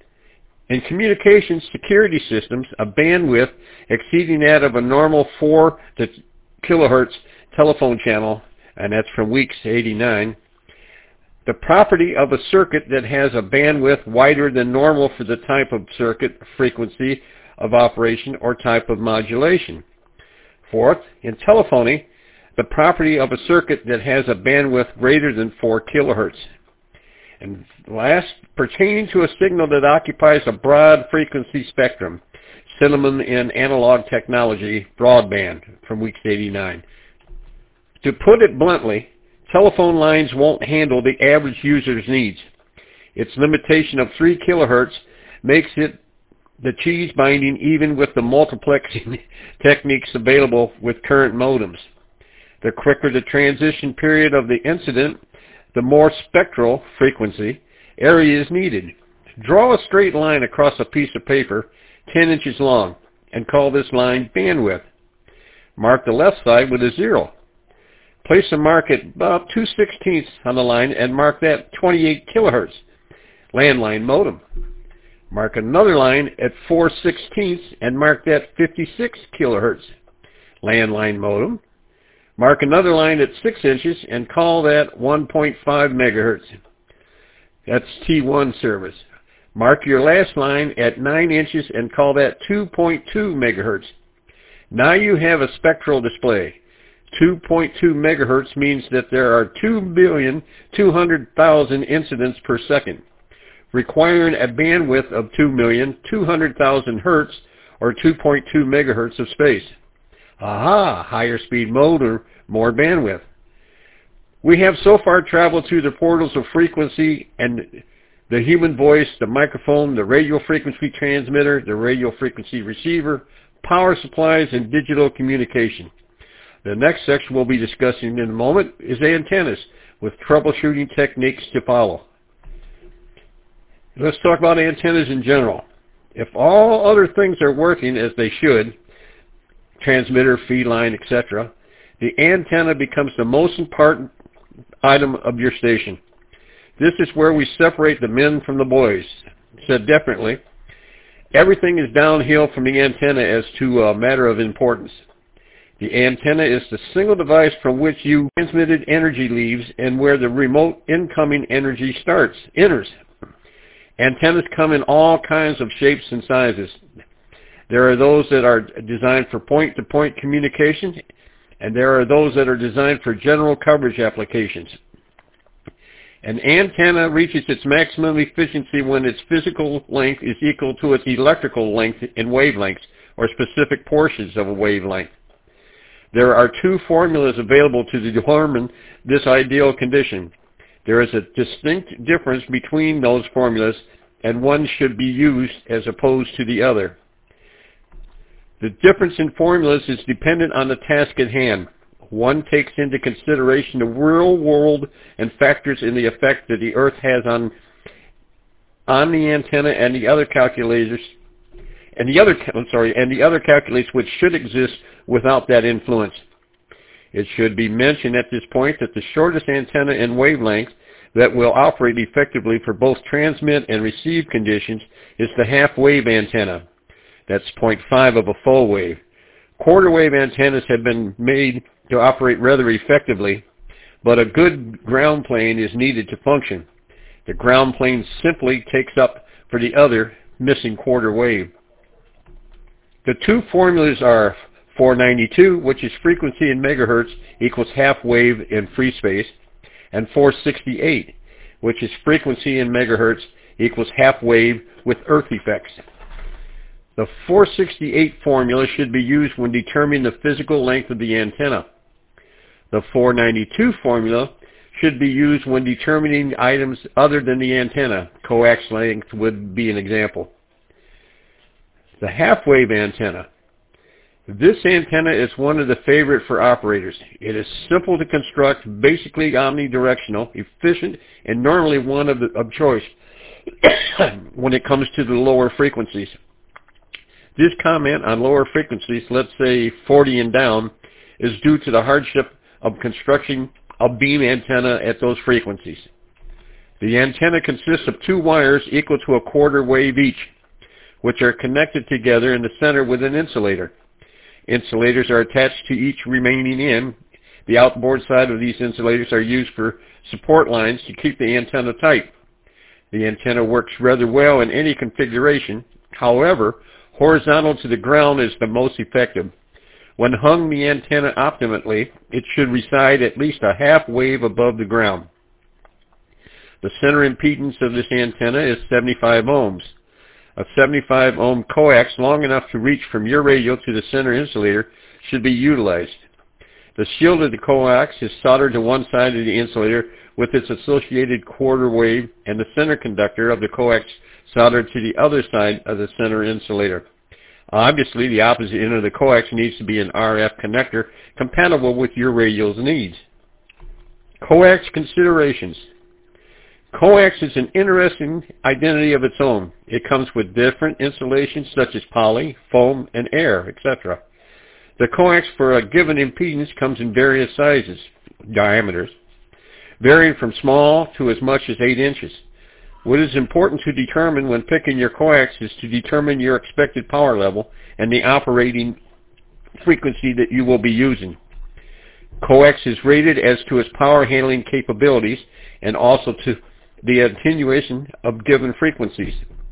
In communications security systems, a bandwidth exceeding that of a normal four kilohertz telephone channel, and that's from Weeks eighty-nine, the property of a circuit that has a bandwidth wider than normal for the type of circuit, frequency of operation, or type of modulation. Fourth, in telephony, the property of a circuit that has a bandwidth greater than four kilohertz. And last, pertaining to a signal that occupies a broad frequency spectrum, synonym in analog technology, broadband, from Weeks eighty-nine. To put it bluntly, telephone lines won't handle the average user's needs. Its limitation of three kilohertz makes it the cheese binding even with the multiplexing techniques available with current modems. The quicker the transition period of the incident, the more spectral frequency area is needed. Draw a straight line across a piece of paper ten inches long and call this line bandwidth. Mark the left side with a zero. Place a mark at about two sixteenths on the line and mark that twenty-eight kilohertz, landline modem. Mark another line at four sixteenths and mark that fifty-six kilohertz, landline modem. Mark another line at six inches and call that one point five megahertz. That's T one service. Mark your last line at nine inches and call that two point two megahertz. Now you have a spectral display. two point two megahertz means that there are two billion two hundred thousand incidents per second, requiring a bandwidth of two million two hundred thousand hertz or two point two megahertz of space. Aha, higher speed mode or more bandwidth. We have so far traveled through the portals of frequency and the human voice, the microphone, the radio frequency transmitter, the radio frequency receiver, power supplies, and digital communication. The next section we'll be discussing in a moment is antennas, with troubleshooting techniques to follow. Let's talk about antennas in general. If all other things are working as they should, transmitter, feed line, et cetera, the antenna becomes the most important item of your station. This is where we separate the men from the boys. Said differently, everything is downhill from the antenna as to a matter of importance. The antenna is the single device from which you transmitted energy leaves and where the remote incoming energy starts, enters. Antennas come in all kinds of shapes and sizes. There are those that are designed for point-to-point communication, and there are those that are designed for general coverage applications. An antenna reaches its maximum efficiency when its physical length is equal to its electrical length in wavelengths, or specific portions of a wavelength. There are two formulas available to determine this ideal condition. There is a distinct difference between those formulas, and one should be used as opposed to the other. The difference in formulas is dependent on the task at hand. One takes into consideration the real world and factors in the effect that the Earth has on on the antenna, and the other calculators and the other I'm sorry and the other calculates which should exist without that influence. It should be mentioned at this point that the shortest antenna in wavelength that will operate effectively for both transmit and receive conditions is the half-wave antenna. That's zero point five of a full wave. Quarter-wave antennas have been made to operate rather effectively, but a good ground plane is needed to function. The ground plane simply takes up for the other missing quarter wave. The two formulas are four ninety-two, which is frequency in megahertz, equals half wave in free space, and four sixty-eight, which is frequency in megahertz, equals half wave with earth effects. The four sixty-eight formula should be used when determining the physical length of the antenna. The four ninety-two formula should be used when determining items other than the antenna. Coax length would be an example. The half-wave antenna. This antenna is one of the favorite for operators. It is simple to construct, basically omnidirectional, efficient, and normally one of, the, of choice when it comes to the lower frequencies. This comment on lower frequencies, let's say forty and down, is due to the hardship of constructing a beam antenna at those frequencies. The antenna consists of two wires equal to a quarter wave each, which are connected together in the center with an insulator. Insulators are attached to each remaining end. The outboard side of these insulators are used for support lines to keep the antenna tight. The antenna works rather well in any configuration. However, horizontal to the ground is the most effective. When hung the antenna optimally, it should reside at least a half wave above the ground. The center impedance of this antenna is seventy-five ohms. A seventy-five ohm coax long enough to reach from your radio to the center insulator should be utilized. The shield of the coax is soldered to one side of the insulator with its associated quarter wave, and the center conductor of the coax soldered to the other side of the center insulator. Obviously, the opposite end of the coax needs to be an R F connector compatible with your radio's needs. Coax considerations. Coax is an interesting identity of its own. It comes with different insulations such as poly, foam, and air, et cetera. The coax for a given impedance comes in various sizes, diameters, varying from small to as much as eight inches. What is important to determine when picking your coax is to determine your expected power level and the operating frequency that you will be using. Coax is rated as to its power handling capabilities and also to the attenuation of given frequencies.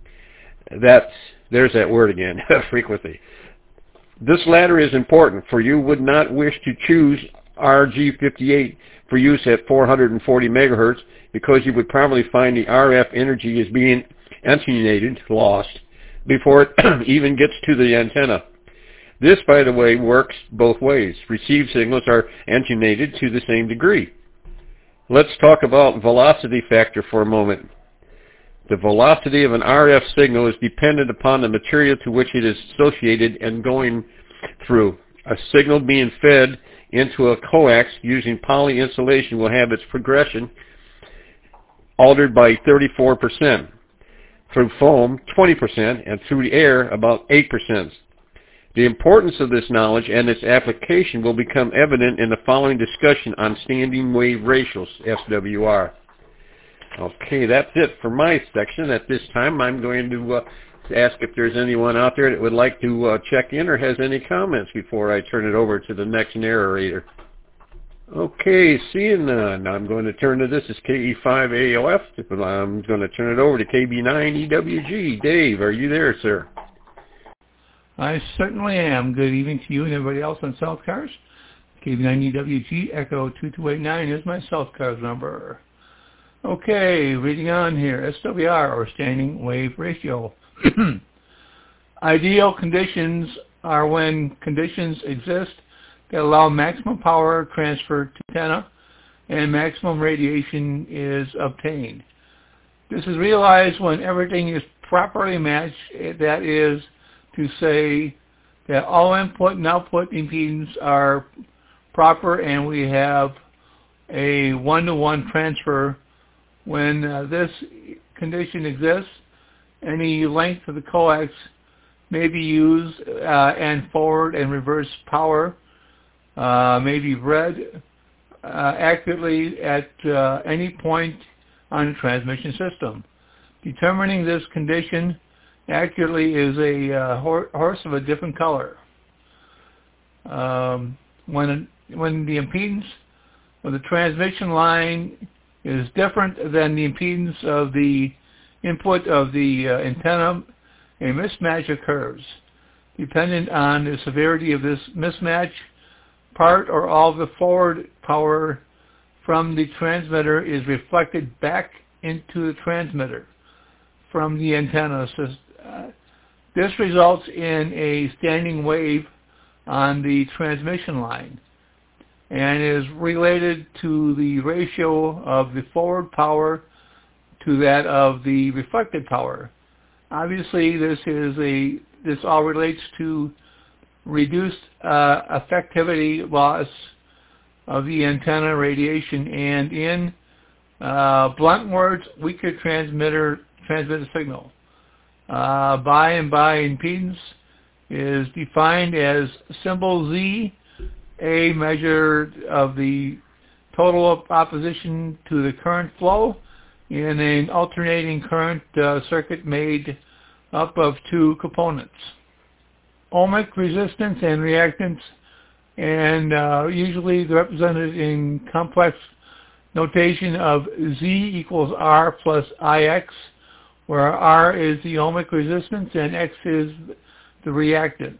That's, there's that word again, frequency. This latter is important, for you would not wish to choose R G fifty-eight for use at four hundred forty megahertz because you would probably find the R F energy is being attenuated, lost, before it even gets to the antenna. This, by the way, works both ways. Received signals are attenuated to the same degree. Let's talk about velocity factor for a moment. The velocity of an R F signal is dependent upon the material to which it is associated and going through. A signal being fed into a coax using poly insulation will have its progression altered by thirty-four percent. Through foam, twenty percent, and through the air, about eight percent. The importance of this knowledge and its application will become evident in the following discussion on standing wave ratios, S W R. Okay, that's it for my section. At this time, I'm going to uh, ask if there's anyone out there that would like to uh, check in or has any comments before I turn it over to the next narrator. Okay, seeing none, I'm going to turn to this is K E five A O F. I'm going to turn it over to K B nine E W G. Dave, are you there, sir? I certainly am. Good evening to you and everybody else on South Cars. K B nine E W G Echo two two eight nine is my South Cars number. Okay, reading on here, S W R, or standing wave ratio. Ideal conditions are when conditions exist that allow maximum power transfer to antenna and maximum radiation is obtained. This is realized when everything is properly matched, that is to say that all input and output impedance are proper and we have a one-to-one transfer. When uh, this condition exists, any length of the coax may be used uh, and forward and reverse power uh, may be read uh, accurately at uh, any point on the transmission system. Determining this condition accurately is a uh, horse of a different color. Um, when, when the impedance of the transmission line is different than the impedance of the input of the uh, antenna, a mismatch occurs. Dependent on the severity of this mismatch, part or all of the forward power from the transmitter is reflected back into the transmitter from the antenna system. Uh, this results in a standing wave on the transmission line and is related to the ratio of the forward power to that of the reflected power. Obviously, this is a this all relates to reduced uh, effectivity loss of the antenna radiation, and in uh, blunt words, weaker transmitter transmitter signal. Uh, by and by impedance is defined as symbol Z, a measure of the total opposition to the current flow in an alternating current uh, circuit made up of two components. Ohmic resistance and reactance, and uh, usually they're represented in complex notation of Z equals R plus I X, where R is the ohmic resistance and X is the reactance.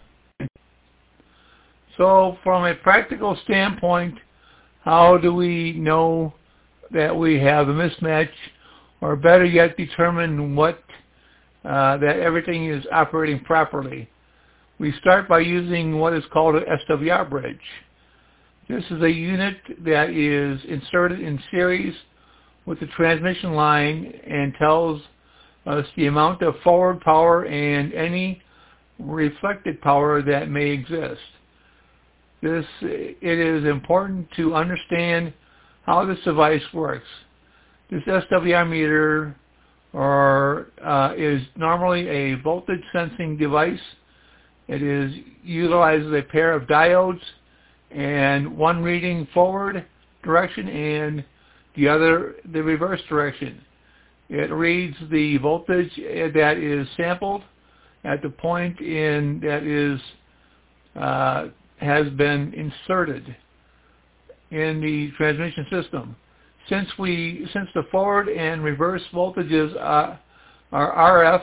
So from a practical standpoint, how do we know that we have a mismatch, or better yet determine what uh, that everything is operating properly? We start by using what is called an S W R bridge. This is a unit that is inserted in series with the transmission line and tells us the amount of forward power and any reflected power that may exist. This, it is important to understand how this device works. This S W R meter or, uh, is normally a voltage sensing device. It is utilizes a pair of diodes and one reading forward direction and the other the reverse direction. It reads the voltage that is sampled at the point in that is uh, has been inserted in the transmission system. Since we since the forward and reverse voltages uh, are R F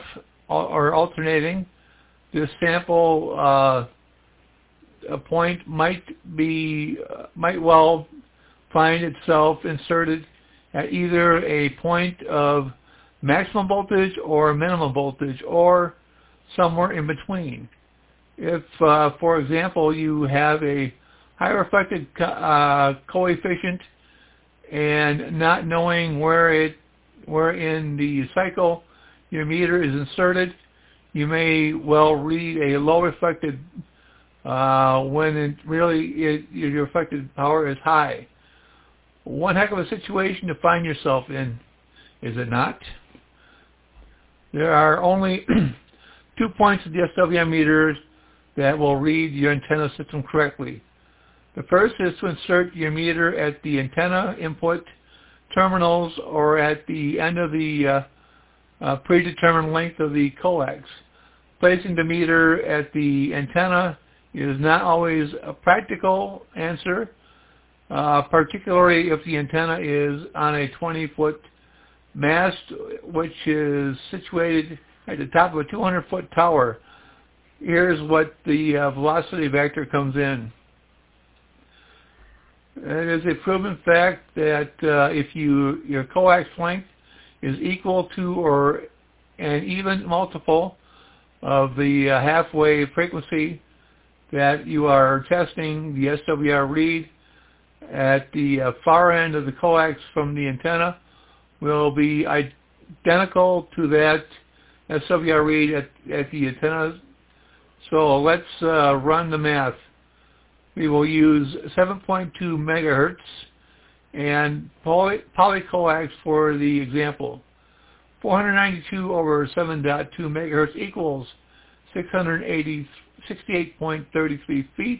or alternating, this sample uh, a point might be uh, might well find itself inserted at either a point of maximum voltage or minimum voltage, or somewhere in between. If, uh, for example, you have a high reflected co uh, coefficient and not knowing where it where in the cycle your meter is inserted, you may well read a low reflected uh, when it really it, your reflected power is high. One heck of a situation to find yourself in, is it not? There are only two points of the S W M meters that will read your antenna system correctly. The first is to insert your meter at the antenna input terminals or at the end of the uh, uh, predetermined length of the coax. Placing the meter at the antenna is not always a practical answer, uh, particularly if the antenna is on a twenty foot mast, which is situated at the top of a two hundred foot tower. Here's what the uh, velocity vector comes in. It is a proven fact that uh, if you your coax length is equal to or an even multiple of the uh, halfway frequency that you are testing the S W R read at the uh, far end of the coax from the antenna will be identical to that S W R read at, at the antenna. So let's uh, run the math. We will use seven point two megahertz and poly, polycoax for the example. four hundred ninety-two over seven point two megahertz equals six hundred sixty-eight point three three feet,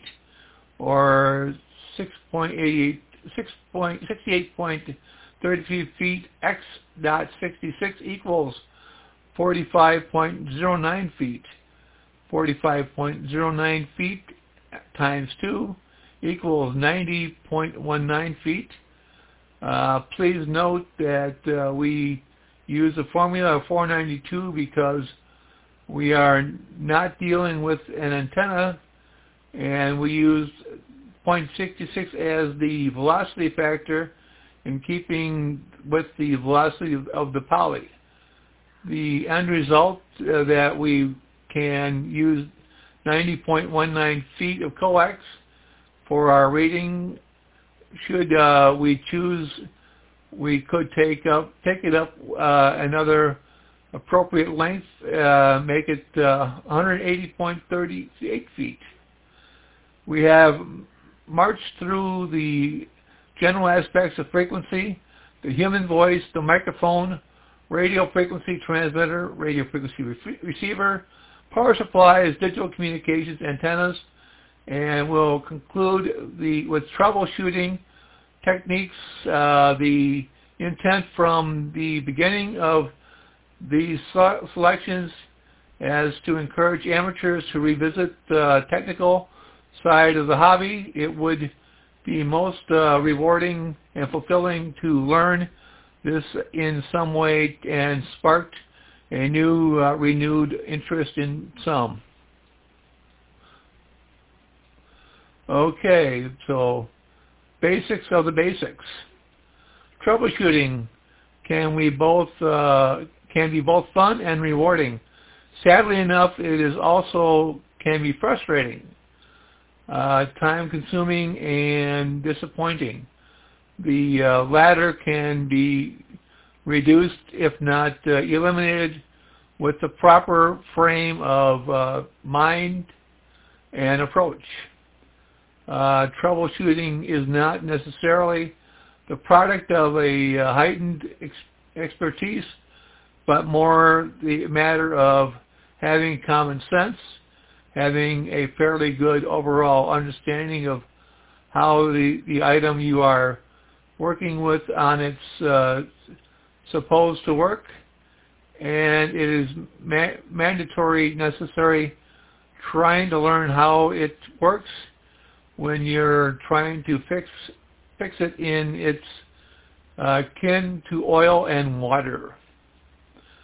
or six point eight eight, sixty-eight point three three feet. X dot sixty-six equals forty-five point zero nine feet. forty-five point zero nine feet times two equals ninety point one nine feet. Uh, please note that uh, we use the formula of four ninety-two because we are not dealing with an antenna, and we use zero point six six as the velocity factor in keeping with the velocity of, of the poly. The end result uh, that we can use ninety point one nine feet of coax for our reading. Should uh, we choose, we could take up take it up uh, another appropriate length, uh, make it uh, one hundred eighty point three eight feet. We have marched through the general aspects of frequency: the human voice, the microphone, radio frequency transmitter, radio frequency re receiver, power supplies, digital communications, antennas, and we'll conclude the with troubleshooting techniques. Uh, the intent from the beginning of these selections as to encourage amateurs to revisit the technical side of the hobby. It would be most uh, rewarding and fulfilling to learn this in some way and sparked a new uh, renewed interest in some. Okay, so basics of the basics. Troubleshooting can we both uh, can be both fun and rewarding. Sadly enough, it is also can be frustrating, uh, time-consuming, and disappointing. The uh, latter can be reduced, if not uh, eliminated, with the proper frame of uh, mind and approach. Uh, troubleshooting is not necessarily the product of a uh, heightened ex expertise, but more the matter of having common sense, having a fairly good overall understanding of how the, the item you are working with on its uh, supposed to work, and it is ma mandatory, necessary, trying to learn how it works when you're trying to fix fix it in its uh, kin to oil and water.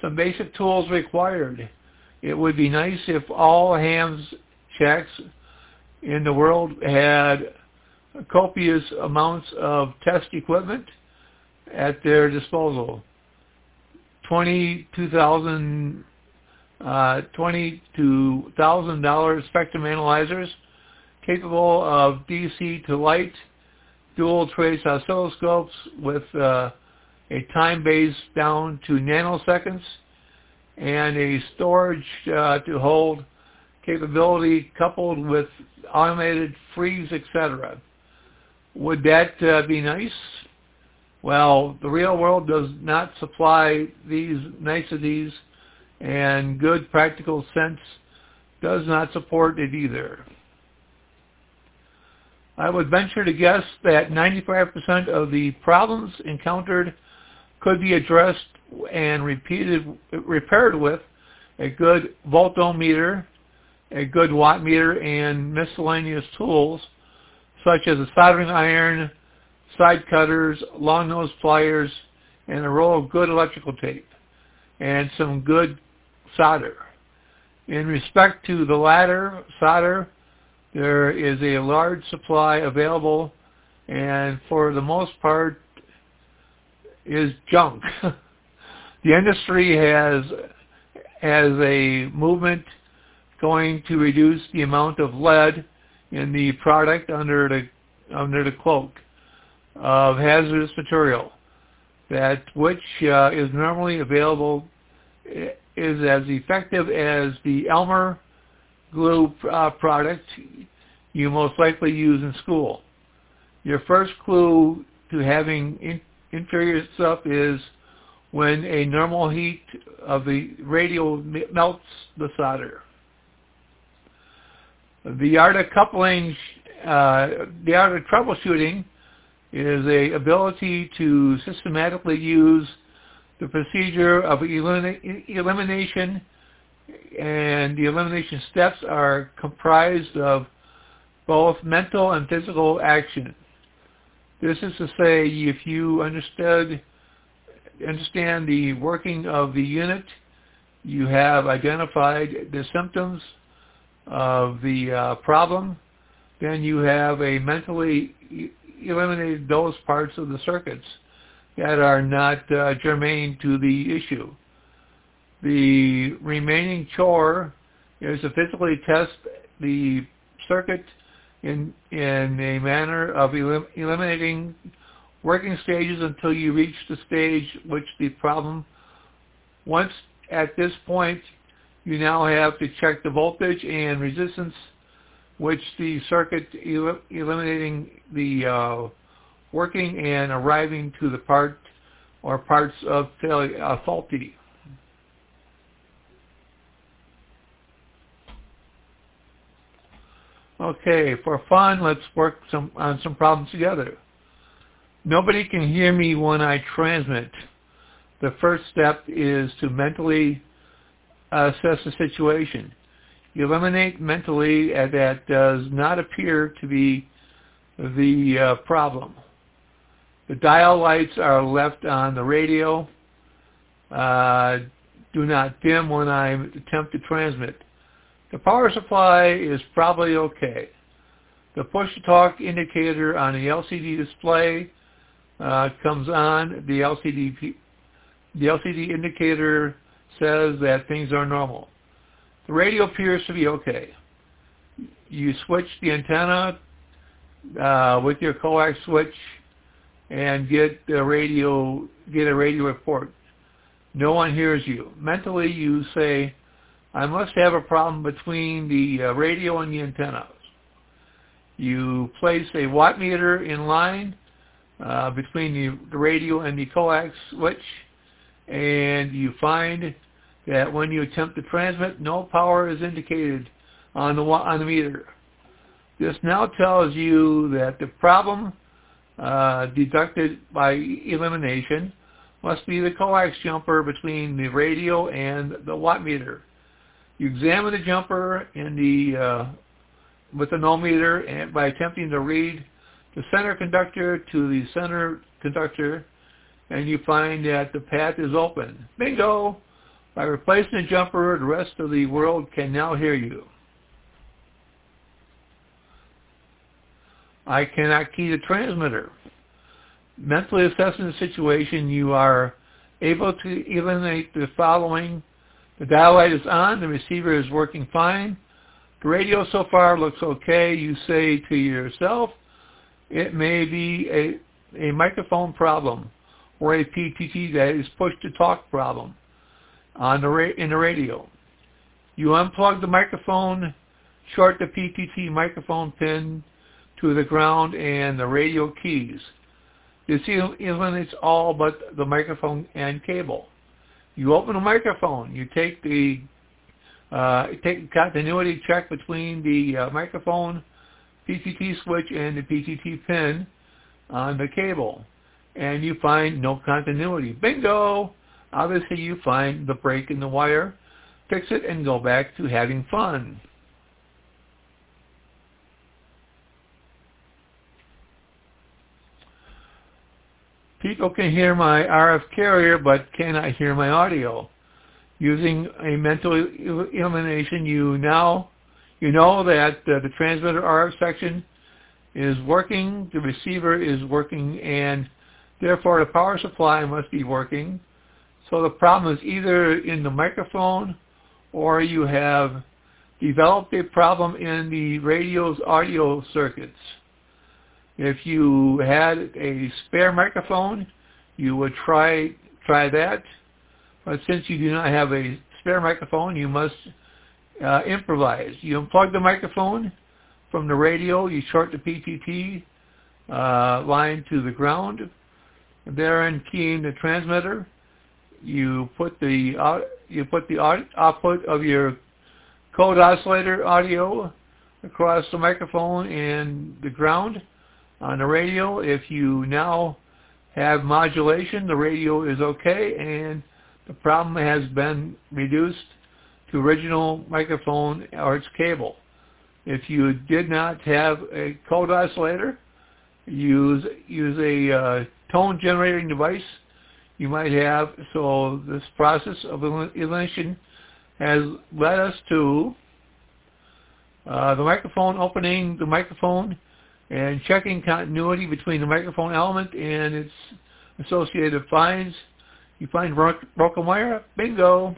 Some basic tools required. It would be nice if all hams shacks in the world had copious amounts of test equipment at their disposal. twenty-two thousand uh, twenty-two thousand dollars spectrum analyzers capable of D C to light, dual trace oscilloscopes with uh, a time base down to nanoseconds, and a storage uh, to hold capability coupled with automated freeze, et cetera. Would that uh, be nice? Well, the real world does not supply these niceties, and good practical sense does not support it either. I would venture to guess that ninety-five percent of the problems encountered could be addressed and repeated, repaired with a good voltometer, a good wattmeter, and miscellaneous tools such as a soldering iron, side cutters, long nose pliers, and a roll of good electrical tape, and some good solder. In respect to the latter, solder, there is a large supply available, and for the most part is junk. The industry has has a movement going to reduce the amount of lead in the product under the under the cloak of hazardous material, that which uh, is normally available is as effective as the Elmer glue uh, product you most likely use in school. Your first clue to having in inferior stuff is when a normal heat of the radio melts the solder. The art of coupling, uh, the art of troubleshooting is a ability to systematically use the procedure of elimina elimination, and the elimination steps are comprised of both mental and physical action. This is to say, if you understood, understand the working of the unit, you have identified the symptoms of the uh, problem, then you have a mentally e eliminated those parts of the circuits that are not uh, germane to the issue. The remaining chore is to physically test the circuit in, in a manner of elim eliminating working stages until you reach the stage which the problem. Once at this point, you now have to check the voltage and resistance which the circuit el eliminating the uh, working and arriving to the part or parts of failure, uh, faulty. Okay, for fun, let's work some on some problems together. Nobody can hear me when I transmit. The first step is to mentally assess the situation. Eliminate mentally that does not appear to be the uh, problem. The dial lights are left on the radio. Uh, do not dim when I attempt to transmit. The power supply is probably okay. The push-to-talk indicator on the L C D display uh, comes on. The L C D, the L C D indicator says that things are normal. The radio appears to be okay. You switch the antenna uh, with your coax switch and get the radio, get a radio report. No one hears you. Mentally, you say, I must have a problem between the uh, radio and the antennas. You place a wattmeter in line uh, between the, the radio and the coax switch, and you find that when you attempt to transmit, no power is indicated on the, on the meter. This now tells you that the problem uh, deducted by elimination must be the coax jumper between the radio and the wattmeter. You examine the jumper in the uh, with the ohmmeter and by attempting to read the center conductor to the center conductor, and you find that the path is open. Bingo! By replacing the jumper, the rest of the world can now hear you. I cannot key the transmitter. Mentally assessing the situation, you are able to eliminate the following. The dial light is on. The receiver is working fine. The radio so far looks okay. You say to yourself, it may be a, a microphone problem or a P T T, that is push-to-talk problem on the ra- in the radio. You unplug the microphone, short the P T T microphone pin to the ground and the radio keys. This eliminates all but the microphone and cable. You open the microphone. You take the uh, take the continuity check between the uh, microphone P T T switch and the P T T pin on the cable, and you find no continuity. Bingo! Obviously, you find the break in the wire, fix it, and go back to having fun. People can hear my R F carrier, but cannot hear my audio. Using a mental elimination, you now you know that uh, the transmitter R F section is working, the receiver is working, and therefore the power supply must be working. So the problem is either in the microphone, or you have developed a problem in the radio's audio circuits. If you had a spare microphone, you would try try that. But since you do not have a spare microphone, you must uh, improvise. You unplug the microphone from the radio. You short the P T T uh, line to the ground. Therein keying the transmitter. You put the uh, you put the output of your code oscillator audio across the microphone and the ground. On the radio, if you now have modulation, the radio is okay, and the problem has been reduced to original microphone or its cable. If you did not have a code oscillator, use use a uh, tone generating device you might have. So this process of elimination has led us to uh, the microphone, opening the microphone and checking continuity between the microphone element and its associated finds. You find broken wire, bingo.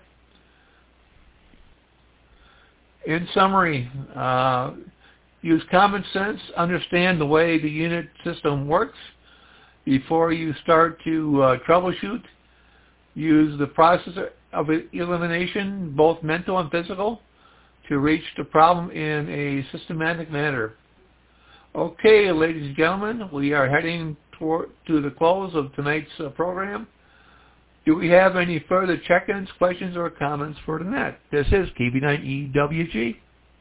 In summary, uh, use common sense, understand the way the unit system works before you start to uh, troubleshoot. Use the process of elimination, both mental and physical, to reach the problem in a systematic manner. Okay, ladies and gentlemen, we are heading toward, to the close of tonight's uh, program. Do we have any further check-ins, questions, or comments for tonight? This is K B nine E W G.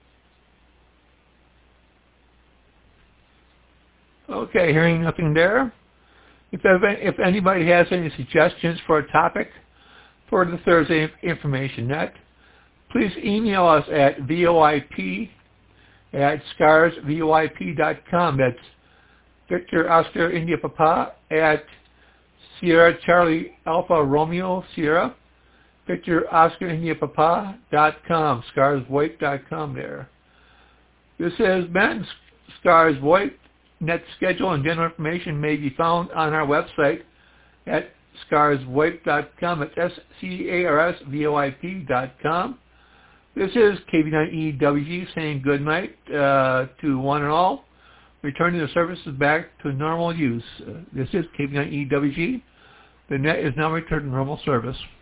Okay, hearing nothing there. If, if anybody has any suggestions for a topic for the Thursday Information Net, please email us at V O I P at scars V O I P dot com. That's Victor Oscar India Papa at Sierra Charlie Alpha Romeo Sierra, Victor Oscar India Papa dot com, scars voip dot com there. This has been Scars VoIP. Net schedule and general information may be found on our website at scars voip dot com. It's S C A R S V O I P dot com. This is K B nine E W G saying good night uh, to one and all, returning the services back to normal use. Uh, this is K B nine E W G. The net is now returned to normal service.